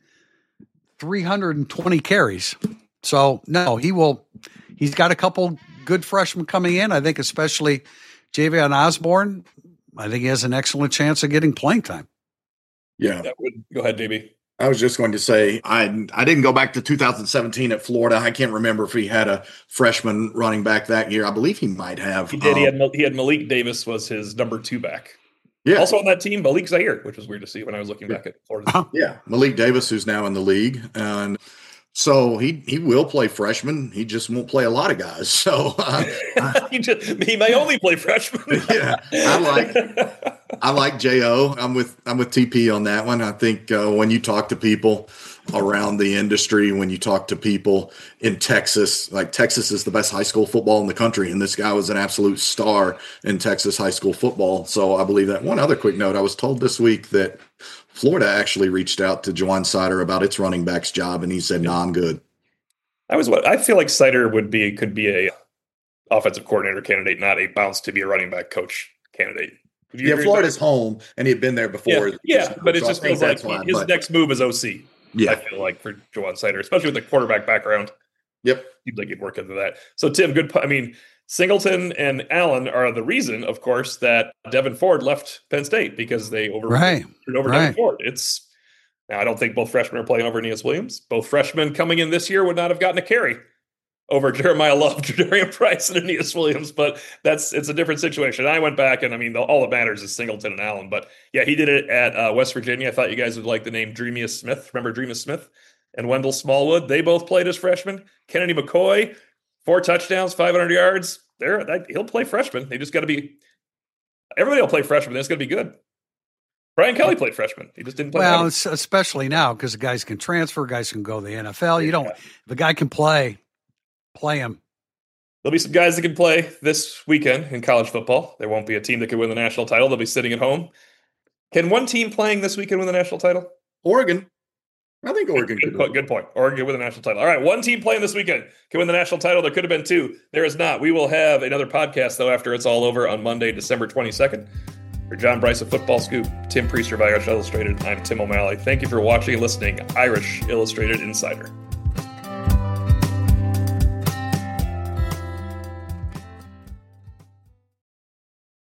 three hundred twenty carries. So no, he will. He's got a couple good freshmen coming in. I think especially Javion Osborne. I think he has an excellent chance of getting playing time. Yeah. That would, go ahead, D B. I was just going to say, I I didn't go back to two thousand seventeen at Florida. I can't remember if he had a freshman running back that year. I believe he might have. He did. Um, he had he had Malik Davis was his number two back. Yeah. Also on that team, Malik Zaire, which was weird to see when I was looking back at Florida. Yeah, Malik Davis, who's now in the league, and so he he will play freshman. He just won't play a lot of guys. So uh, he, just, he may only play freshman. Yeah, I like. I like J O. I'm with I'm with T P on that one. I think uh, when you talk to people around the industry, when you talk to people in Texas, like Texas is the best high school football in the country, and this guy was an absolute star in Texas high school football. So I believe that. One other quick note: I was told this week that Florida actually reached out to Ja'Juan Seider about its running back's job, and he said, "No, nah, I'm good." I was what I feel like Seider would be could be a offensive coordinator candidate, not a bounce to be a running back coach candidate. Yeah, Florida's home, and he had been there before. Yeah, yeah but it so just feels like why, his but, next move is O C. Yeah, I feel like for Ja'Juan Seider, especially with the quarterback background. Yep, seems like he'd work into that. So Tim, good. I mean, Singleton and Allen are the reason, of course, that Devin Ford left Penn State because they over right. over right. Devin Ford. It's now I don't think both freshmen are playing over Aeneas Williams. Both freshmen coming in this year would not have gotten a carry over Jeremiah Love, Jadarian Price, and Aeneas Williams, but that's it's a different situation. I went back, and I mean, the, all that matters is Singleton and Allen. But yeah, he did it at uh, West Virginia. I thought you guys would like the name Dreamius Smith. Remember Dreamius Smith and Wendell Smallwood? They both played as freshmen. Kennedy McCoy, four touchdowns, five hundred yards. There, he'll play freshman. They just got to be. Everybody will play freshman. It's going to be good. Brian Kelly played freshman. He just didn't play. Well, it's, especially now because the guys can transfer, guys can go to the N F L. You don't. The guy can play. Play him. There'll be some guys that can play this weekend in college football. There won't be a team that can win the national title. They'll be sitting at home. Can one team playing this weekend win the national title? Oregon. I think Oregon good, could. Good, good point. Oregon can win the national title. All right, one team playing this weekend can win the national title. There could have been two. There is not. We will have another podcast, though, after it's all over on Monday, December twenty-second. For John Bryce of Football Scoop, Tim Priester of Irish Illustrated, I'm Tim O'Malley. Thank you for watching and listening. Irish Illustrated Insider.